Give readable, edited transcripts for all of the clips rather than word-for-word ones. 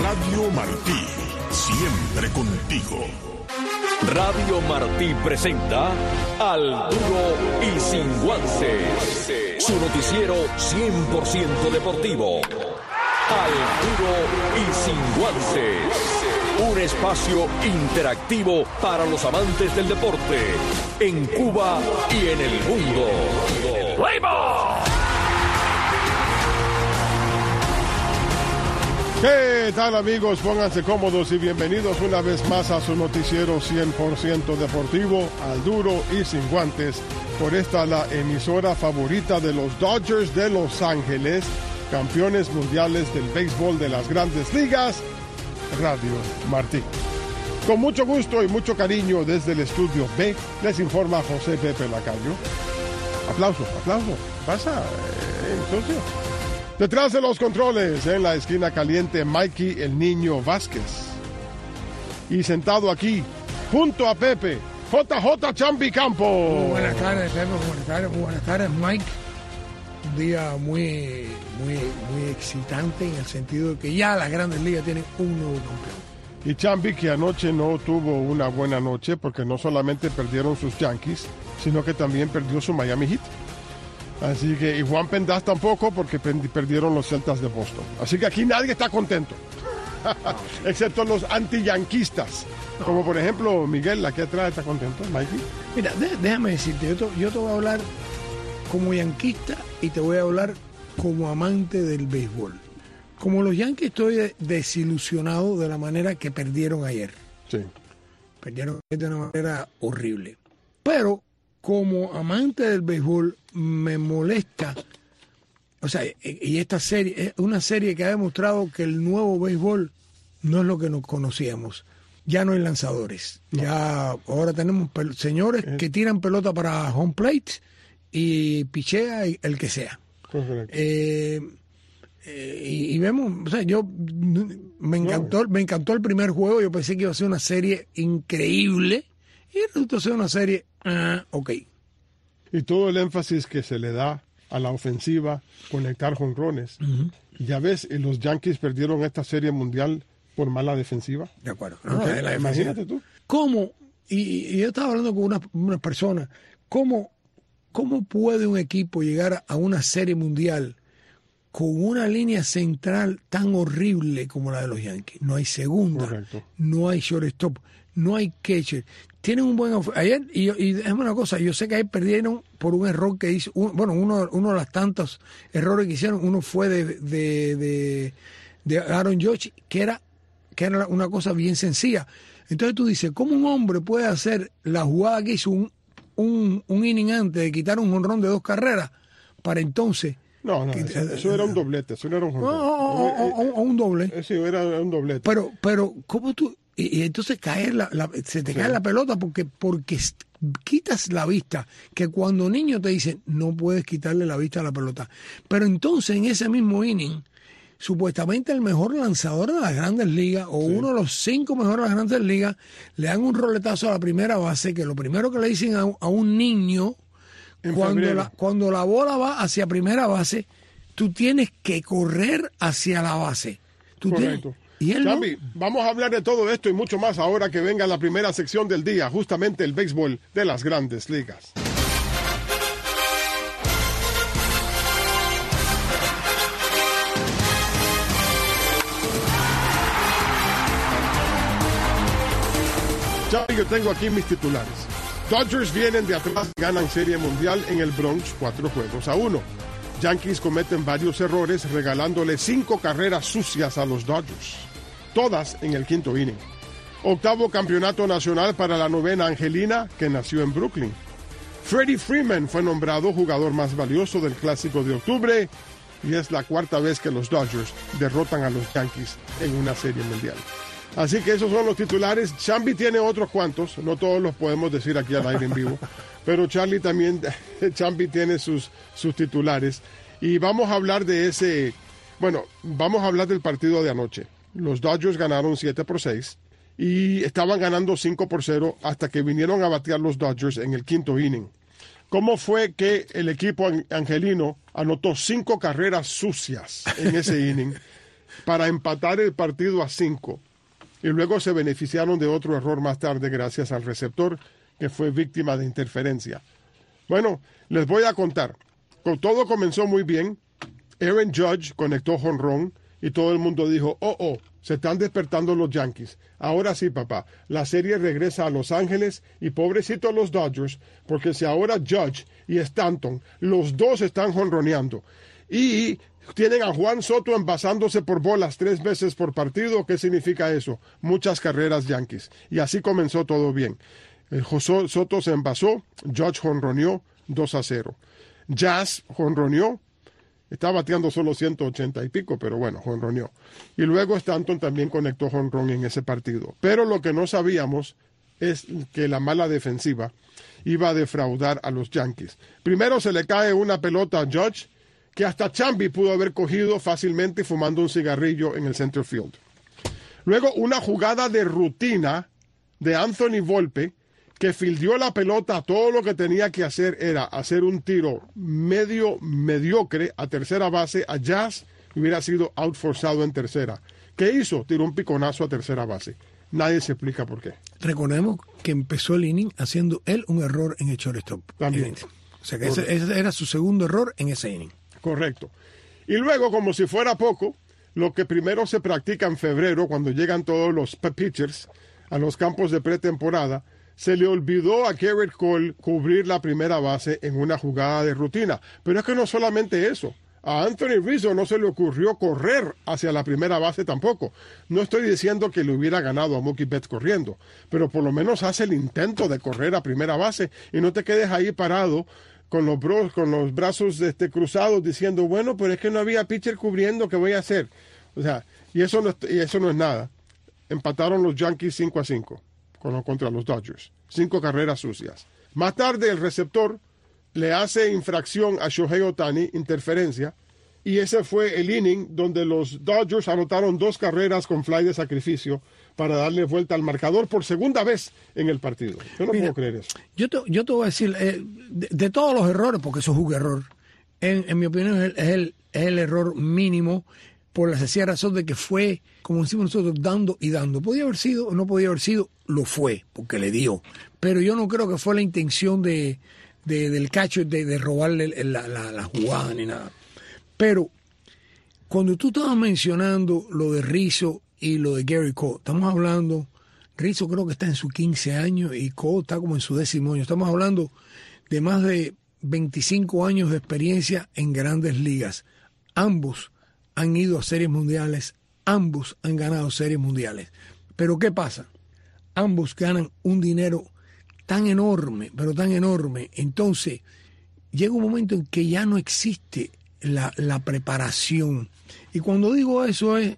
Radio Martí, siempre contigo. Radio Martí presenta Al Duro y Sin Guantes, su noticiero 100% deportivo. Al Duro y Sin Guantes, un espacio interactivo para los amantes del deporte en Cuba y en el mundo. ¡Play ball! ¿Qué tal, amigos? Pónganse cómodos y bienvenidos una vez más a su noticiero 100% deportivo, Al Duro y Sin Guantes, por esta la emisora favorita de los Dodgers de Los Ángeles, campeones mundiales del béisbol de las Grandes Ligas, Radio Martí. Con mucho gusto y mucho cariño desde el estudio B, les informa José Pepe Lacayo. Aplauso. Pasa, socio. Detrás de los controles, en la esquina caliente, Mikey el Niño Vázquez. Y sentado aquí, junto a Pepe, JJ Chambi Campo. Muy buenas tardes, Pepe. Muy buenas tardes, Mike. Un día muy excitante en el sentido de que ya las Grandes Ligas tienen un nuevo campeón. Y Chambi, que anoche no tuvo una buena noche porque no solamente perdieron sus Yankees, sino que también perdió su Miami Heat. Así que, y Juan Pendaz tampoco, porque perdieron los Celtas de Boston. Así que aquí nadie está contento, excepto los anti-yanquistas. Como por ejemplo, Miguel, aquí atrás está contento, Mikey. Mira, déjame decirte, yo te voy a hablar como yanquista y te voy a hablar como amante del béisbol. Como los Yankees estoy desilusionado de la manera que perdieron ayer. Sí. Perdieron de una manera horrible. Pero como amante del béisbol me molesta, o sea, y esta serie es una serie que ha demostrado que el nuevo béisbol no es lo que nos conocíamos. Ya no hay lanzadores. No. Ya ahora tenemos señores que tiran pelota para home plate y pichea el que sea. Y vemos, o sea, me encantó el primer juego. Yo pensé que iba a ser una serie increíble y resultó ser una serie ok. Y todo el énfasis que se le da a la ofensiva, conectar jonrones. Uh-huh. Ya ves, los Yankees perdieron esta serie mundial por mala defensiva. De acuerdo. Imagínate tú. ¿Cómo? Y yo estaba hablando con una persona. ¿Cómo puede un equipo llegar a una serie mundial con una línea central tan horrible como la de los Yankees? No hay segunda. Correcto. No hay shortstop, no hay catcher. Tienen un buen ayer, y déjame una cosa, yo sé que ayer perdieron por un error que hizo, uno de los tantos errores que hicieron, uno fue de Aaron Judge, que era una cosa bien sencilla. Entonces tú dices, ¿cómo un hombre puede hacer la jugada que hizo un inning antes de quitar un jonrón de 2 carreras para entonces? No, eso era un doblete, eso no era un jonrón. O un doble. Sí, era un doblete. Pero ¿cómo tú...? Y entonces se te cae la pelota porque quitas la vista, que cuando niño te dicen no puedes quitarle la vista a la pelota. Pero entonces en ese mismo inning, supuestamente el mejor lanzador de las Grandes Ligas, o uno de los 5 mejores de las Grandes Ligas, le dan un roletazo a la primera base, que lo primero que le dicen a un niño, cuando la bola va hacia primera base, tú tienes que correr hacia la base. Correcto. Chambi, vamos a hablar de todo esto y mucho más ahora que venga la primera sección del día, justamente el béisbol de las Grandes Ligas. Chambi, yo tengo aquí mis titulares. Dodgers vienen de atrás y ganan Serie Mundial en el Bronx 4-1. Yankees cometen varios errores regalándole 5 carreras sucias a los Dodgers, todas en el 5º inning. 8º campeonato nacional para la novena Angelina, que nació en Brooklyn. Freddie Freeman fue nombrado jugador más valioso del Clásico de octubre y es la 4ª vez que los Dodgers derrotan a los Yankees en una Serie Mundial. Así que esos son los titulares. Chambi tiene otros cuantos, no todos los podemos decir aquí al aire en vivo, pero Chambi tiene sus titulares. Y vamos a hablar vamos a hablar del partido de anoche. Los Dodgers ganaron 7-6 y estaban ganando 5-0 hasta que vinieron a batear los Dodgers en el 5º inning. ¿Cómo fue que el equipo angelino anotó 5 carreras sucias en ese inning? para empatar el partido a 5. Y luego se beneficiaron de otro error más tarde gracias al receptor que fue víctima de interferencia. Bueno, les voy a contar. Todo comenzó muy bien. Aaron Judge conectó jonrón y todo el mundo dijo, se están despertando los Yankees. Ahora sí, papá, la serie regresa a Los Ángeles y pobrecitos los Dodgers, porque si ahora Judge y Stanton, los dos están jonroneando y tienen a Juan Soto envasándose por bolas 3 veces por partido, ¿qué significa eso? Muchas carreras Yankees. Y así comenzó todo bien. Soto se envasó, Judge jonroneó 2-0. Jazz jonroneó, está bateando solo 180 y pico, pero bueno, jonroneó. Y luego Stanton también conectó jonrón en ese partido. Pero lo que no sabíamos es que la mala defensiva iba a defraudar a los Yankees. Primero se le cae una pelota a Judge, que hasta Chambi pudo haber cogido fácilmente fumando un cigarrillo en el center field. Luego una jugada de rutina de Anthony Volpe, que fildeó la pelota. Todo lo que tenía que hacer era hacer un tiro mediocre a tercera base a Jazz y hubiera sido out forzado en tercera. ¿Qué hizo? Tiró un piconazo a tercera base. Nadie se explica por qué. Recordemos que empezó el inning haciendo él un error en el shortstop. También. O sea que ese era su segundo error en ese inning. Correcto. Y luego, como si fuera poco, lo que primero se practica en febrero, cuando llegan todos los pitchers a los campos de pretemporada, se le olvidó a Gerrit Cole cubrir la primera base en una jugada de rutina. Pero es que no solamente eso. A Anthony Rizzo no se le ocurrió correr hacia la primera base tampoco. No estoy diciendo que le hubiera ganado a Mookie Betts corriendo, pero por lo menos hace el intento de correr a primera base y no te quedes ahí parado con los brazos cruzados diciendo, bueno, pero es que no había pitcher cubriendo, ¿qué voy a hacer? O sea, y eso no es nada. Empataron los Yankees 5-5 contra los Dodgers. 5 carreras sucias. Más tarde el receptor le hace infracción a Shohei Ohtani, interferencia, y ese fue el inning donde los Dodgers anotaron 2 carreras con fly de sacrificio para darle vuelta al marcador por segunda vez en el partido. Yo no puedo creer eso. Yo te voy a decir, de todos los errores, porque eso es un error, en mi opinión es el error mínimo, por la sencilla razón de que fue, como decimos nosotros, dando y dando. Podía haber sido o no podía haber sido, lo fue, porque le dio. Pero yo no creo que fue la intención del catcher de robarle la jugada ni nada. Pero cuando tú estabas mencionando lo de Rizzo y lo de Gerrit Cole, estamos hablando, Rizzo creo que está en sus 15 años y Cole está como en su 10º año. Estamos hablando de más de 25 años de experiencia en grandes ligas. Ambos han ido a series mundiales, ambos han ganado series mundiales. Pero ¿qué pasa? Ambos ganan un dinero tan enorme, pero tan enorme. Entonces, llega un momento en que ya no existe la preparación. Y cuando digo eso es,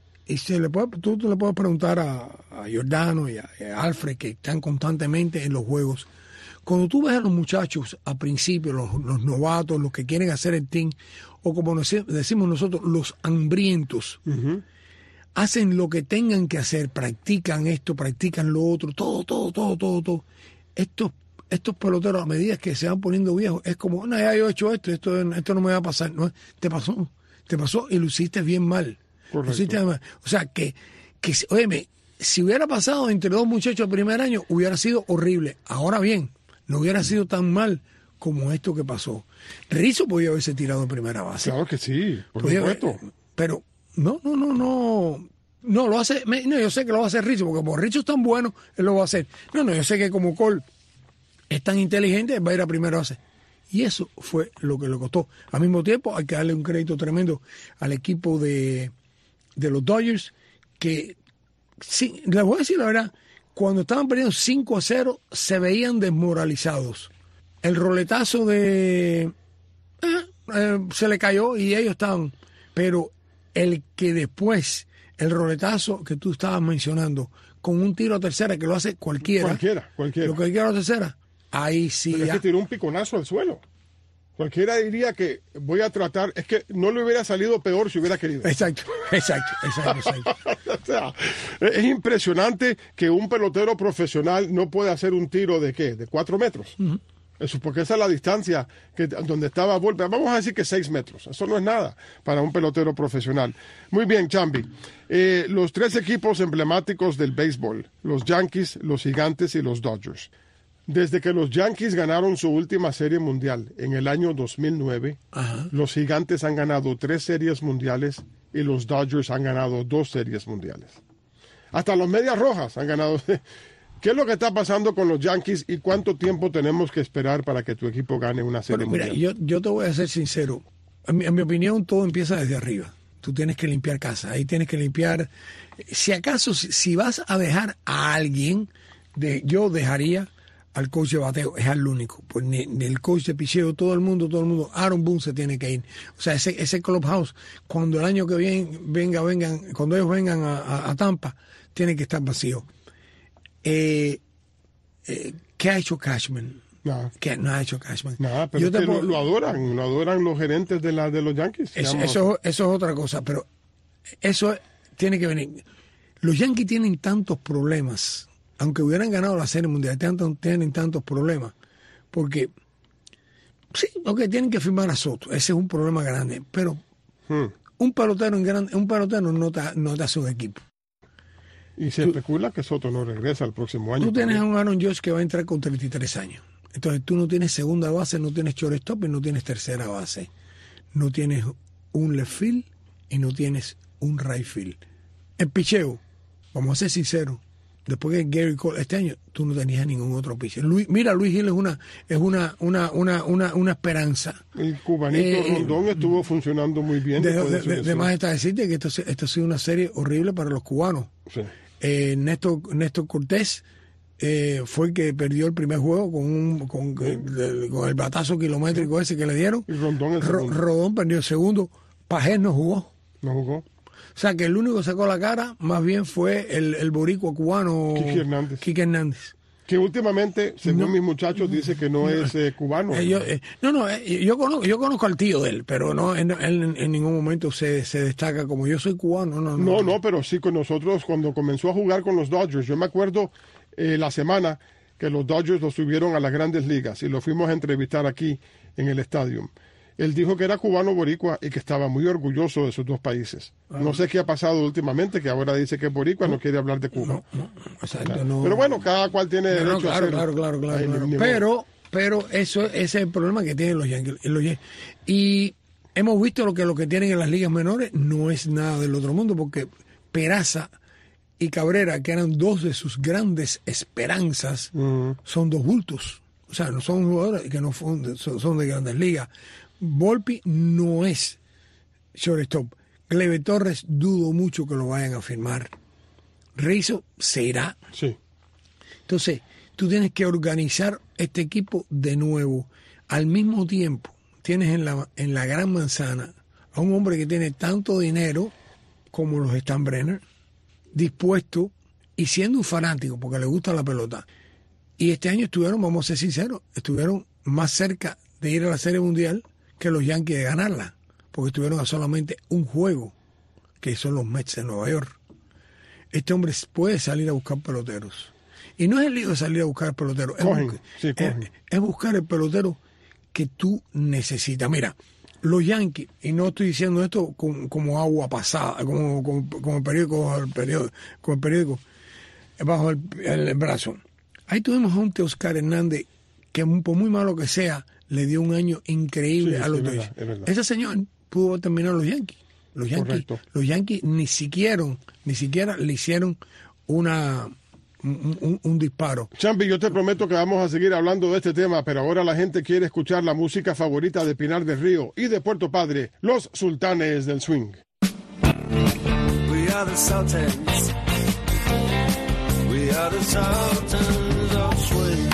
tú le puedes preguntar a Giordano y a Alfred, que están constantemente en los juegos. Cuando tú ves a los muchachos a principio, los novatos, los que quieren hacer el team, o como decimos nosotros, los hambrientos, hacen lo que tengan que hacer, practican esto, practican lo otro, todo. Estos peloteros, a medida que se van poniendo viejos, es como, no, ya yo he hecho esto no me va a pasar. No, te pasó y lo hiciste bien mal. Correcto. O sea, que óyeme, si hubiera pasado entre 2 muchachos el primer año, hubiera sido horrible. Ahora bien, no hubiera sido tan mal como esto que pasó. Rizzo podía haberse tirado en primera base. Claro que sí, por supuesto. Pero no lo hace. No, yo sé que lo va a hacer Rizzo, porque como Rizzo es tan bueno, él lo va a hacer. No, yo sé que como Cole es tan inteligente, va a ir a primera base. Y eso fue lo que le costó. Al mismo tiempo, hay que darle un crédito tremendo al equipo de los Dodgers, que, sí, les voy a decir la verdad, cuando estaban perdiendo 5-0, se veían desmoralizados. El roletazo se le cayó y ellos estaban. Pero el que después, el roletazo que tú estabas mencionando, con un tiro a tercera que lo hace cualquiera. Cualquiera. Lo que quiera a tercera, ahí sí. Pero es que tiró un piconazo al suelo. Cualquiera diría que voy a tratar, es que no le hubiera salido peor si hubiera querido. Exacto. O sea, es impresionante que un pelotero profesional no pueda hacer un tiro de ¿qué? De 4 metros. Eso, porque esa es la distancia donde estaba Volpe. Vamos a decir que 6 metros. Eso no es nada para un pelotero profesional. Muy bien, Chambi. Los 3 equipos emblemáticos del béisbol, los Yankees, los Gigantes y los Dodgers. Desde que los Yankees ganaron su última serie mundial en el año 2009, los Gigantes han ganado 3 series mundiales y los Dodgers han ganado 2 series mundiales. Hasta los Medias Rojas han ganado. ¿Qué es lo que está pasando con los Yankees y cuánto tiempo tenemos que esperar para que tu equipo gane una serie mundial? Mira, yo te voy a ser sincero. En mi opinión, todo empieza desde arriba. Tú tienes que limpiar casa. Ahí tienes que limpiar. Si acaso, si vas a dejar a alguien, yo dejaría al coach de bateo. Es al único. Pues ni el coach de picheo, todo el mundo. Aaron Boone se tiene que ir. O sea, ese clubhouse, cuando el año que viene cuando ellos vengan a Tampa, tiene que estar vacío. ¿Qué ha hecho Cashman? Nada. ¿Qué no ha hecho Cashman? Nada, pero lo adoran los gerentes de los Yankees. Eso es otra cosa, pero eso tiene que venir. Los Yankees tienen tantos problemas, aunque hubieran ganado la Serie Mundial, tienen tantos problemas, porque sí, tienen que firmar a Soto, ese es un problema grande, pero un pelotero no te hace un equipo. Y se especula que Soto no regresa el próximo año. Tú tienes a un Aaron Judge que va a entrar con 33 años. Entonces tú no tienes segunda base, no tienes shortstop y no tienes tercera base. No tienes un left field y no tienes un right field. El picheo, vamos a ser sinceros, después de Gary Cole este año, tú no tenías ningún otro pitcher. Luis Gil es una esperanza. El cubanito Rondón estuvo funcionando muy bien. De más está decirte que esto ha sido una serie horrible para los cubanos. Sí. Néstor Cortés fue el que perdió el primer juego con el batazo kilométrico ese que le dieron. Y Rondón el segundo. Rodón perdió el segundo. Pajés no jugó. No jugó. O sea que el único que sacó la cara más bien fue el boricua cubano Quique Hernández. Que últimamente, según mis muchachos, dice que no es cubano. Yo conozco al tío de él, pero él en ningún momento se destaca como yo soy cubano. No, pero sí con nosotros cuando comenzó a jugar con los Dodgers. Yo me acuerdo la semana que los Dodgers lo subieron a las Grandes Ligas y lo fuimos a entrevistar aquí en el estadio. Él dijo que era cubano boricua y que estaba muy orgulloso de sus dos países. No sé qué ha pasado últimamente, que ahora dice que es boricua, no quiere hablar de Cuba. Pero bueno, cada cual tiene derecho a hacerlo. Claro. Pero ese es el problema que tienen los Yankees. Y hemos visto lo que tienen en las ligas menores, no es nada del otro mundo, porque Peraza y Cabrera, que eran dos de sus grandes esperanzas, son dos bultos. O sea, no son jugadores que no son de grandes ligas. Volpi no es shortstop. Gleyber Torres dudo mucho que lo vayan a firmar. Rizzo se irá. Sí. Entonces, tú tienes que organizar este equipo de nuevo. Al mismo tiempo, tienes en la Gran Manzana a un hombre que tiene tanto dinero como los Steinbrenner, dispuesto y siendo un fanático porque le gusta la pelota. Y este año vamos a ser sinceros, estuvieron más cerca de ir a la Serie Mundial que los Yankees de ganarla, porque estuvieron a solamente un juego, que son los Mets de Nueva York. Este hombre puede salir a buscar peloteros. Y no es el lío de salir a buscar peloteros, es buscar el pelotero que tú necesitas. Mira, los Yankees, y no estoy diciendo esto como agua pasada, como el periódico bajo el brazo. Ahí tuvimos a un Teoscar Hernández que, por muy malo que sea, le dio un año increíble a los Dodgers. Ese señor pudo terminar los Yankees. Los Yankees ni siquiera le hicieron un disparo. Champi, yo te prometo que vamos a seguir hablando de este tema, pero ahora la gente quiere escuchar la música favorita de Pinar del Río y de Puerto Padre, los Sultanes del Swing. We are the Sultans. We are the Sultans of Swing.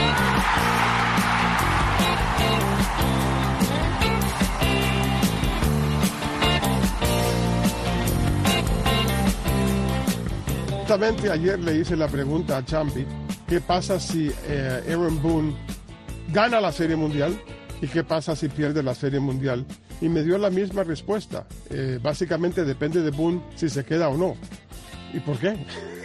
Justamente ayer le hice la pregunta a Champi, ¿qué pasa si Aaron Boone gana la Serie Mundial? ¿Y qué pasa si pierde la Serie Mundial? Y me dio la misma respuesta. Básicamente depende de Boone si se queda o no. ¿Y por qué?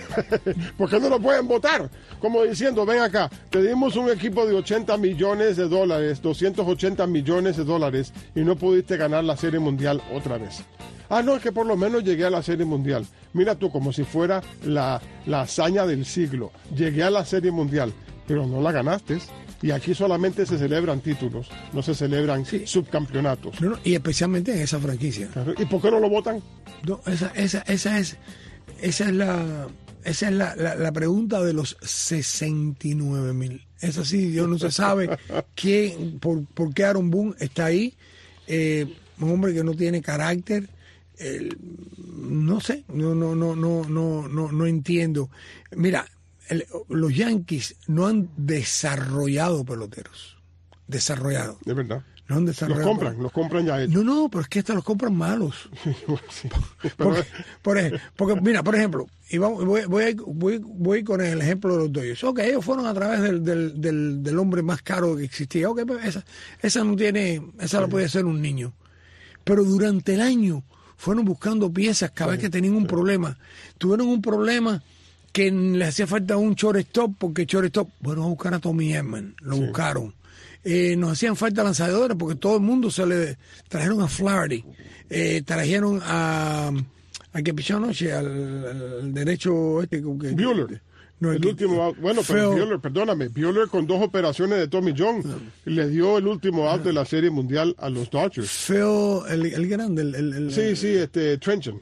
¿Por qué no lo pueden votar? Como diciendo, ven acá, te dimos un equipo de $80 millones, $280 millones, y no pudiste ganar la Serie Mundial otra vez. Ah, no, es que por lo menos llegué a la Serie Mundial. Mira tú, como si fuera la hazaña del siglo. Llegué a la Serie Mundial, pero no la ganaste. Y aquí solamente se celebran títulos, no se celebran subcampeonatos. No, y especialmente en esa franquicia. Claro. ¿Y por qué no lo votan? No, esa es la pregunta de los 69,000. Es así, Dios no se sabe por qué Aaron Boone está ahí. Un hombre que no tiene carácter. No sé, no entiendo. Mira, los Yankees no han desarrollado peloteros. Desarrollado. De verdad. No han desarrollado. Los compran ya hechos. No, pero es que hasta los compran malos. Sí. Porque, mira, por ejemplo, y voy con el ejemplo de los Dodgers. Ok, ellos fueron a través del hombre más caro que existía. Ok, pues esa no tiene, esa la puede hacer un niño. Pero durante el año fueron buscando piezas cada vez que tenían un problema. Tuvieron un problema que le hacía falta un shortstop, porque shortstop, bueno, a buscar a Tommy Edman, lo buscaron. Nos hacían falta lanzadores porque todo el mundo se le trajeron a Flaherty, trajeron a que pichó anoche, al derecho Buehler. No, el último out. Bueno, pero Buehler, perdóname, Buehler con 2 operaciones de Tommy John le dio el último out de la Serie Mundial a los Dodgers. Phil, el grande, sí, Trenchon.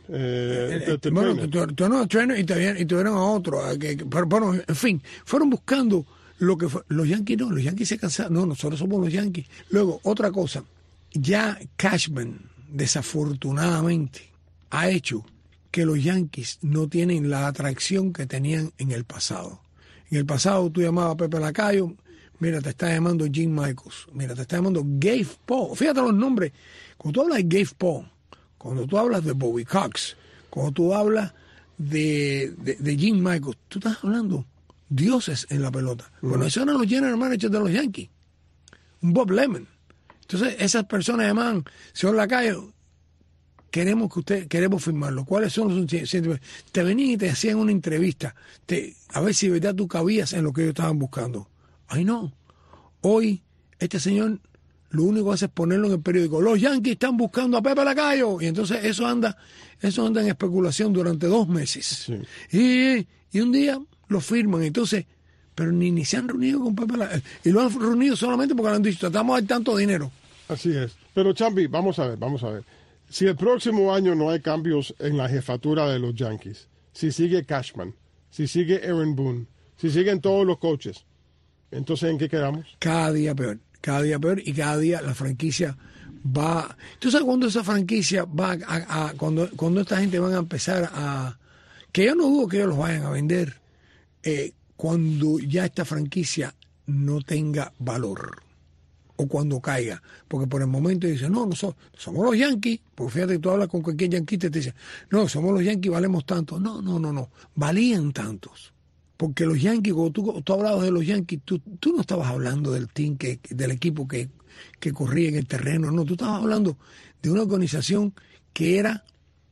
Trainer y tuvieron a otro. Pero bueno, en fin, fueron buscando lo que fue. Los Yankees se cansaron. No, nosotros somos los Yankees. Luego, otra cosa, ya Cashman, desafortunadamente, ha hecho que los Yankees no tienen la atracción que tenían en el pasado. En el pasado tú llamabas a Pepe Lacayo, mira, te está llamando Jim Michaels, mira, te está llamando Gabe Paul. Fíjate los nombres. Cuando tú hablas de Gabe Paul, cuando tú hablas de Bobby Cox, cuando tú hablas de Jim Michaels, tú estás hablando dioses en la pelota. Bueno, esos eran los general managers de los Yankees. Un Bob Lemon. Entonces, esas personas llaman, señor Lacayo, queremos firmarlo. ¿Cuáles son los sentimientos? Te venían y te hacían una entrevista, a ver si de verdad tú cabías en lo que ellos estaban buscando. Ay, no. Hoy, este señor, lo único que hace es ponerlo en el periódico. Los Yankees están buscando a Pepe Lacayo. Y entonces eso anda en especulación durante 2 meses. Sí. Y un día lo firman. Entonces, pero ni se han reunido con Pepe Lacayo. Y lo han reunido solamente porque le han dicho, tratamos de dar tanto dinero. Así es. Pero, Chambi, vamos a ver. Si el próximo año no hay cambios en la jefatura de los Yankees, si sigue Cashman, si sigue Aaron Boone, si siguen todos los coaches, entonces ¿en qué quedamos? Cada día peor y cada día la franquicia va... ¿Tú sabes cuándo esa franquicia va cuando esta gente van a empezar a... Que yo no dudo que ellos los vayan a vender, cuando ya esta franquicia no tenga valor. O cuando caiga, porque por el momento dicen, no, nosotros somos los Yankees, porque fíjate que tú hablas con cualquier yanquista y te dicen, no, somos los Yankees, valemos tanto. No, valían tantos. Porque los Yankees, cuando tú hablabas de los Yankees, tú no estabas hablando del team, del equipo que corría en el terreno, no, tú estabas hablando de una organización que era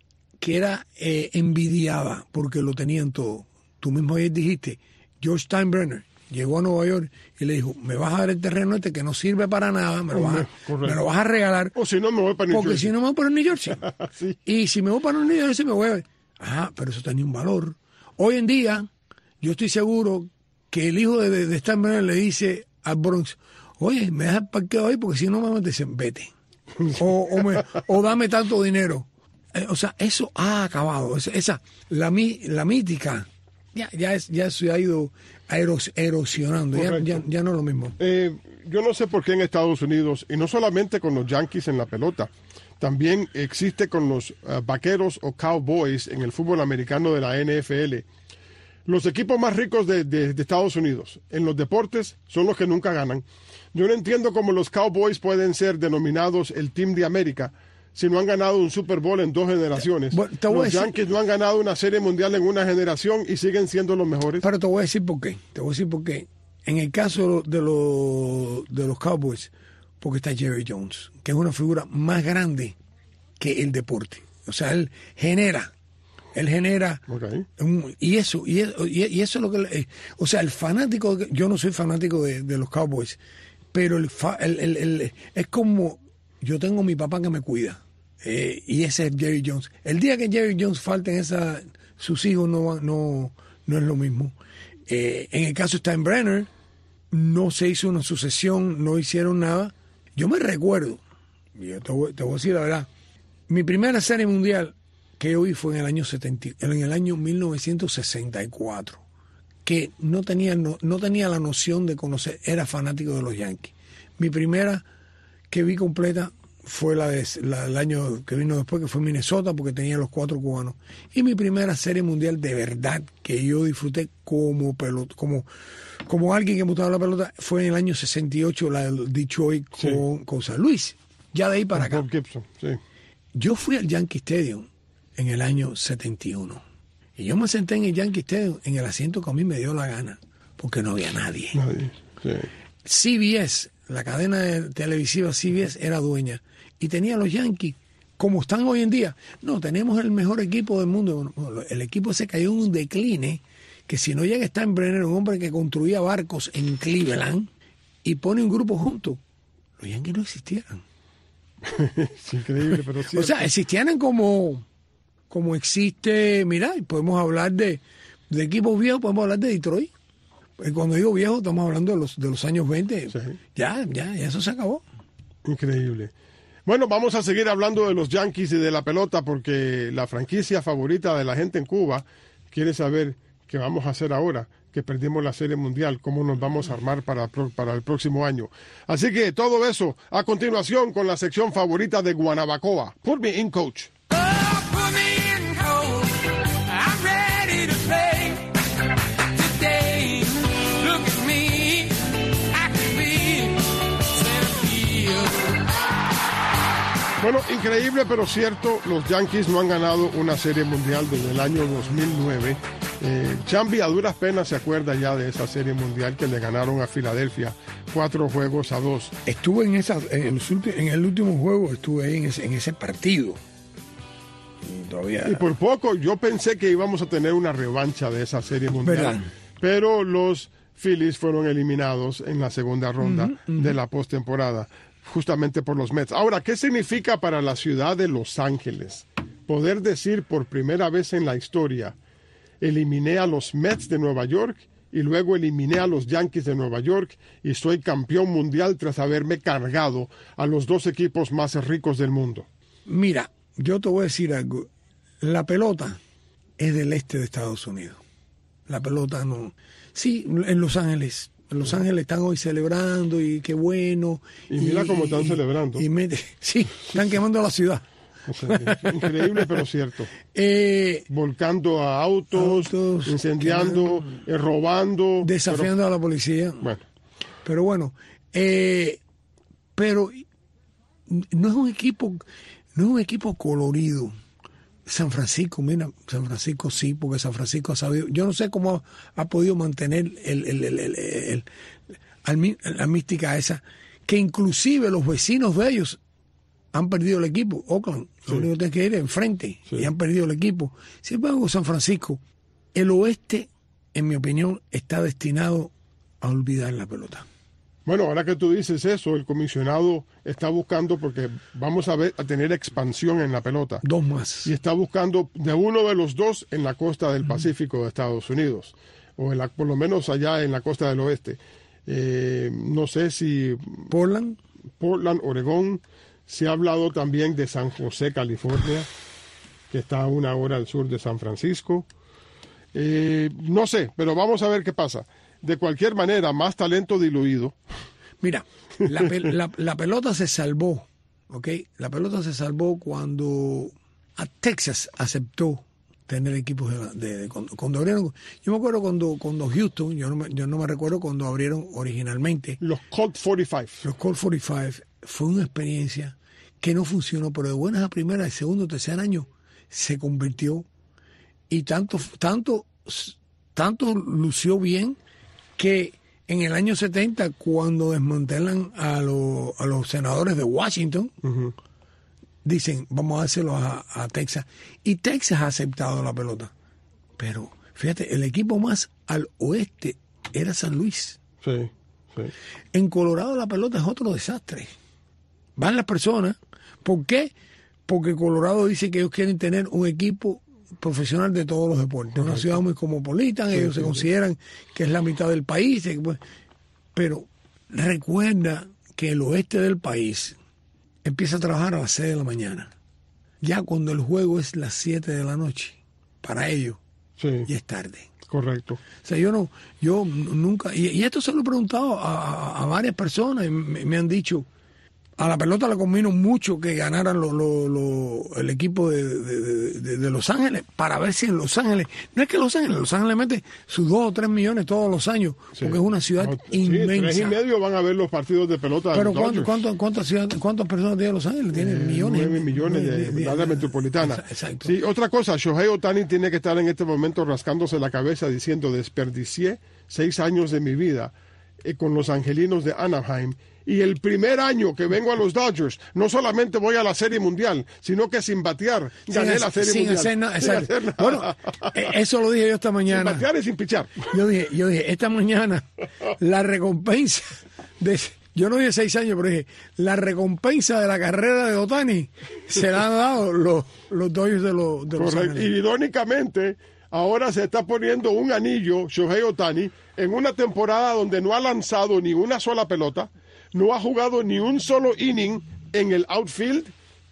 envidiada, porque lo tenían todo. Tú mismo ayer dijiste, George Steinbrenner llegó a Nueva York y le dijo, me vas a dar el terreno que no sirve para nada, me lo vas a regalar. O si no, me voy para New Jersey. Porque si no, me voy para New Jersey. Sí. Y si me voy para New Jersey, me voy a ver. Pero eso tenía un valor. Hoy en día, yo estoy seguro que el hijo de Steinbrenner le dice al Bronx, oye, me dejas el parqueo ahí porque si no, me dicen, vete. o dame tanto dinero. O sea, eso ha acabado. La mítica ya se ha ido erosionando, ya no es lo mismo. Yo no sé por qué en Estados Unidos, y no solamente con los Yankees en la pelota, también existe con los Vaqueros o Cowboys en el fútbol americano de la NFL. Los equipos más ricos de Estados Unidos en los deportes son los que nunca ganan. Yo no entiendo cómo los Cowboys pueden ser denominados el Team de América si no han ganado un Super Bowl en 2 generaciones. Los Yankees no han ganado una Serie Mundial en una generación y siguen siendo los mejores. Pero te voy a decir por qué. En el caso de los Cowboys, porque está Jerry Jones, que es una figura más grande que el deporte. O sea, él genera Él genera Okay. y eso es lo que o sea, el fanático, yo no soy fanático de los Cowboys, pero es como yo tengo mi papá que me cuida, y ese es Jerry Jones. El día que Jerry Jones falten sus hijos no es lo mismo. En el caso de Steinbrenner no se hizo una sucesión, no hicieron nada. Yo me recuerdo, yo te voy a decir la verdad, mi primera serie mundial que yo vi fue en el año 1964, que no tenía la noción de conocer, era fanático de los Yankees. Mi primera que vi completa fue el año que vino después, que fue Minnesota, porque tenía los 4 cubanos. Y mi primera serie mundial de verdad que yo disfruté como alguien que me gustaba la pelota fue en el año 68, la de Detroit con San Luis. Ya de ahí para acá. Bob Gibson, sí. Yo fui al Yankee Stadium en el año 71. Y yo me senté en el Yankee Stadium en el asiento que a mí me dio la gana, porque no había nadie. Sí. CBS, la cadena televisiva CBS, era dueña. Y tenía a los Yankees, como están hoy en día. No, tenemos el mejor equipo del mundo. El equipo se cayó en un decline, que si no llega Steinbrenner, un hombre que construía barcos en Cleveland, y pone un grupo junto, los Yankees no existieran. Es increíble, pero sí. O sea, existieran como existe, mira, podemos hablar de equipos viejos, podemos hablar de Detroit. Cuando digo viejo, estamos hablando de los años 20. Sí. Ya, eso se acabó. Increíble. Bueno, vamos a seguir hablando de los Yankees y de la pelota, porque la franquicia favorita de la gente en Cuba quiere saber qué vamos a hacer ahora que perdimos la Serie Mundial, cómo nos vamos a armar para el próximo año. Así que todo eso a continuación con la sección favorita de Guanabacoa. Put me in, coach. Bueno, increíble pero cierto, los Yankees no han ganado una Serie Mundial desde el año 2009. Chambi a duras penas se acuerda ya de esa Serie Mundial que le ganaron a Filadelfia 4-2. Estuve en el último juego, estuve ahí en ese partido. Y por poco yo pensé que íbamos a tener una revancha de esa Serie Mundial. ¿Verdad? Pero los Phillies fueron eliminados en la segunda ronda de la postemporada, justamente por los Mets. Ahora, ¿qué significa para la ciudad de Los Ángeles poder decir por primera vez en la historia, eliminé a los Mets de Nueva York y luego eliminé a los Yankees de Nueva York y soy campeón mundial tras haberme cargado a los 2 equipos más ricos del mundo? Mira, yo te voy a decir algo. La pelota es del este de Estados Unidos. La pelota no. Sí, en Los Ángeles. En Los Ángeles están hoy celebrando y qué bueno. Y mira cómo están celebrando. Sí, están quemando la ciudad. O sea, increíble pero cierto. Volcando a autos incendiando, robando. Desafiando a la policía. Bueno. Pero bueno, pero no es un equipo colorido. San Francisco, mira, San Francisco sí, porque San Francisco ha sabido, yo no sé cómo ha podido mantener la mística esa, que inclusive los vecinos de ellos han perdido el equipo. Oakland, lo único que tiene que ir enfrente, y han perdido el equipo. Sin embargo, San Francisco, el oeste, en mi opinión, está destinado a olvidar la pelota. Bueno, ahora que tú dices eso, el comisionado está buscando, porque vamos a tener expansión en la pelota. 2 más. Y está buscando de uno de los 2 en la costa del Pacífico de Estados Unidos, o por lo menos allá en la costa del oeste. No sé si Portland, Oregón. Se ha hablado también de San José, California, que está a 1 hora al sur de San Francisco. No sé, pero vamos a ver qué pasa. De cualquier manera, más talento diluido. Mira, la pelota se salvó, ¿ok? La pelota se salvó cuando a Texas aceptó tener equipos cuando abrieron. Yo me acuerdo cuando Houston, yo no me recuerdo cuando abrieron originalmente. Los Colt 45. Los Colt 45 fue una experiencia que no funcionó, pero de buenas a primeras, de segundo, tercer año, se convirtió. Y tanto lució bien que en el año 70, cuando desmantelan a los senadores de Washington, dicen, vamos a dárselo a Texas. Y Texas ha aceptado la pelota. Pero, fíjate, el equipo más al oeste era San Luis. Sí. En Colorado la pelota es otro desastre. Van las personas. ¿Por qué? Porque Colorado dice que ellos quieren tener un equipo profesional de todos los deportes. Correcto. Una ciudad muy cosmopolita, ellos se consideran que es la mitad del país. Pero recuerda que el oeste del país empieza a trabajar a las 6 de la mañana. Ya cuando el juego es las 7 de la noche, para ellos, ya es tarde. Correcto. O sea, yo nunca, y esto se lo he preguntado a varias personas, y me han dicho, a la pelota le convino mucho que ganaran el equipo de Los Ángeles, para ver si en Los Ángeles, no es que Los Ángeles mete sus 2 o 3 millones todos los años, porque es una ciudad inmensa. 3,5 van a ver los partidos de pelota. Pero ¿cuántas personas tiene Los Ángeles? Tienen millones. 9 millones de área metropolitana. Exacto. Sí, otra cosa, Shohei Ohtani tiene que estar en este momento rascándose la cabeza diciendo, desperdicié 6 años de mi vida con los angelinos de Anaheim. Y el primer año que vengo a los Dodgers, no solamente voy a la Serie Mundial, sino que sin batear gané la Serie Mundial. Sin hacer nada. Bueno, eso lo dije yo esta mañana. Sin batear y sin pichar. Yo dije, esta mañana, la recompensa yo no dije 6 años, pero dije, la recompensa de la carrera de Ohtani se la han dado los Dodgers de Los Ángeles. Y irónicamente, ahora se está poniendo un anillo, Shohei Ohtani, en una temporada donde no ha lanzado ni una sola pelota, no ha jugado ni un solo inning en el outfield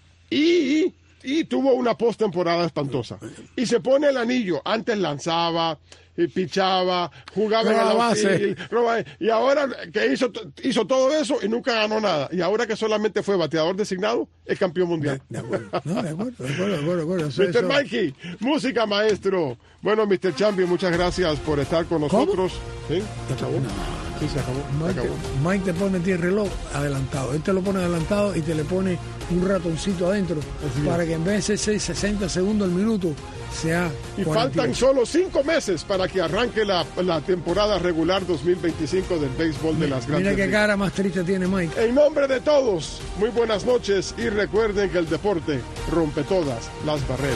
y tuvo una postemporada espantosa. Y se pone el anillo. Antes lanzaba, pichaba, jugaba en el outfield, y ahora que hizo todo eso y nunca ganó nada. Y ahora que solamente fue bateador designado, es campeón mundial. De acuerdo. Mr. Mikey, música, maestro. Bueno, Mr. Champion, muchas gracias por estar con nosotros. ¿Sí? ¿Se acabó? Sí, se acabó. Mike te pone el reloj adelantado. Él te lo pone adelantado y te le pone un ratoncito adentro para que en vez de ser 60 segundos al minuto sea 48. Y faltan solo 5 meses para que arranque la temporada regular 2025 del béisbol de las Grandes Ligas. Mira qué ligas. cara más triste tiene Mike. En nombre de todos, muy buenas noches y recuerden que el deporte rompe todas las barreras.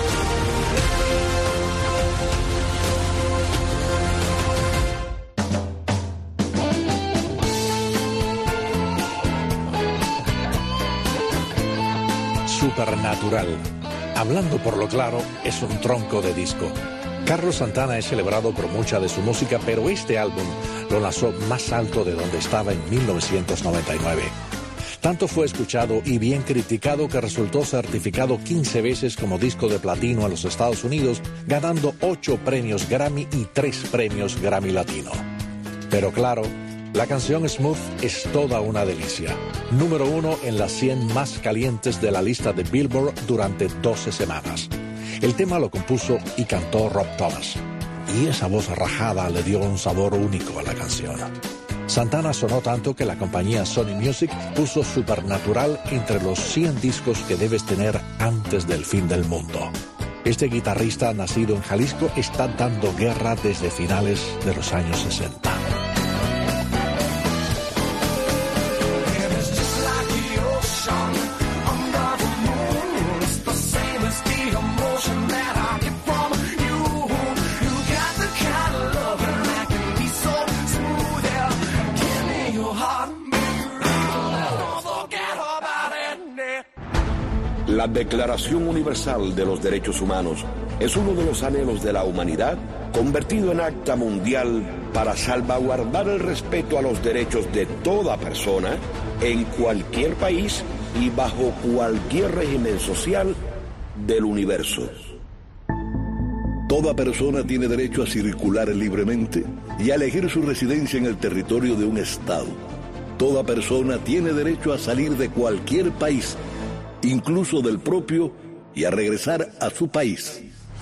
Supernatural. Hablando por lo claro, es un tronco de disco. Carlos Santana es celebrado por mucha de su música, pero este álbum lo lanzó más alto de donde estaba en 1999. Tanto fue escuchado y bien criticado que resultó certificado 15 veces como disco de platino en los Estados Unidos, ganando 8 premios Grammy y 3 premios Grammy Latino. Pero claro, la canción Smooth es toda una delicia. Número 1 en las 100 más calientes de la lista de Billboard durante 12 semanas. El tema lo compuso y cantó Rob Thomas. Y esa voz rajada le dio un sabor único a la canción. Santana sonó tanto que la compañía Sony Music puso Supernatural entre los 100 discos que debes tener antes del fin del mundo. Este guitarrista nacido en Jalisco está dando guerra desde finales de los años 60. La Declaración Universal de los Derechos Humanos es uno de los anhelos de la humanidad convertido en acta mundial para salvaguardar el respeto a los derechos de toda persona en cualquier país y bajo cualquier régimen social del universo. Toda persona tiene derecho a circular libremente y a elegir su residencia en el territorio de un estado. Toda persona tiene derecho a salir de cualquier país, incluso del propio, y a regresar a su país.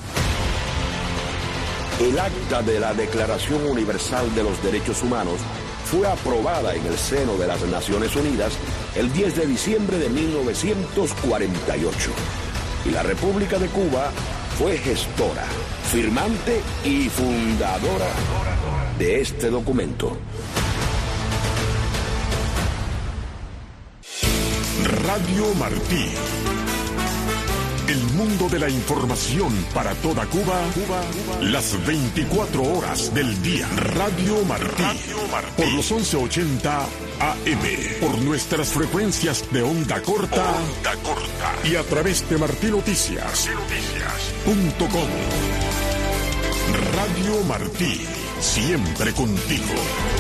El acta de la Declaración Universal de los Derechos Humanos fue aprobada en el seno de las Naciones Unidas el 10 de diciembre de 1948. Y la República de Cuba fue gestora, firmante y fundadora de este documento. Radio Martí. El mundo de la información para toda Cuba, las 24 horas del día. Radio Martí. Por los 1180 AM. Por nuestras frecuencias de onda corta. Y a través de martinoticias.com. Radio Martí. Siempre contigo.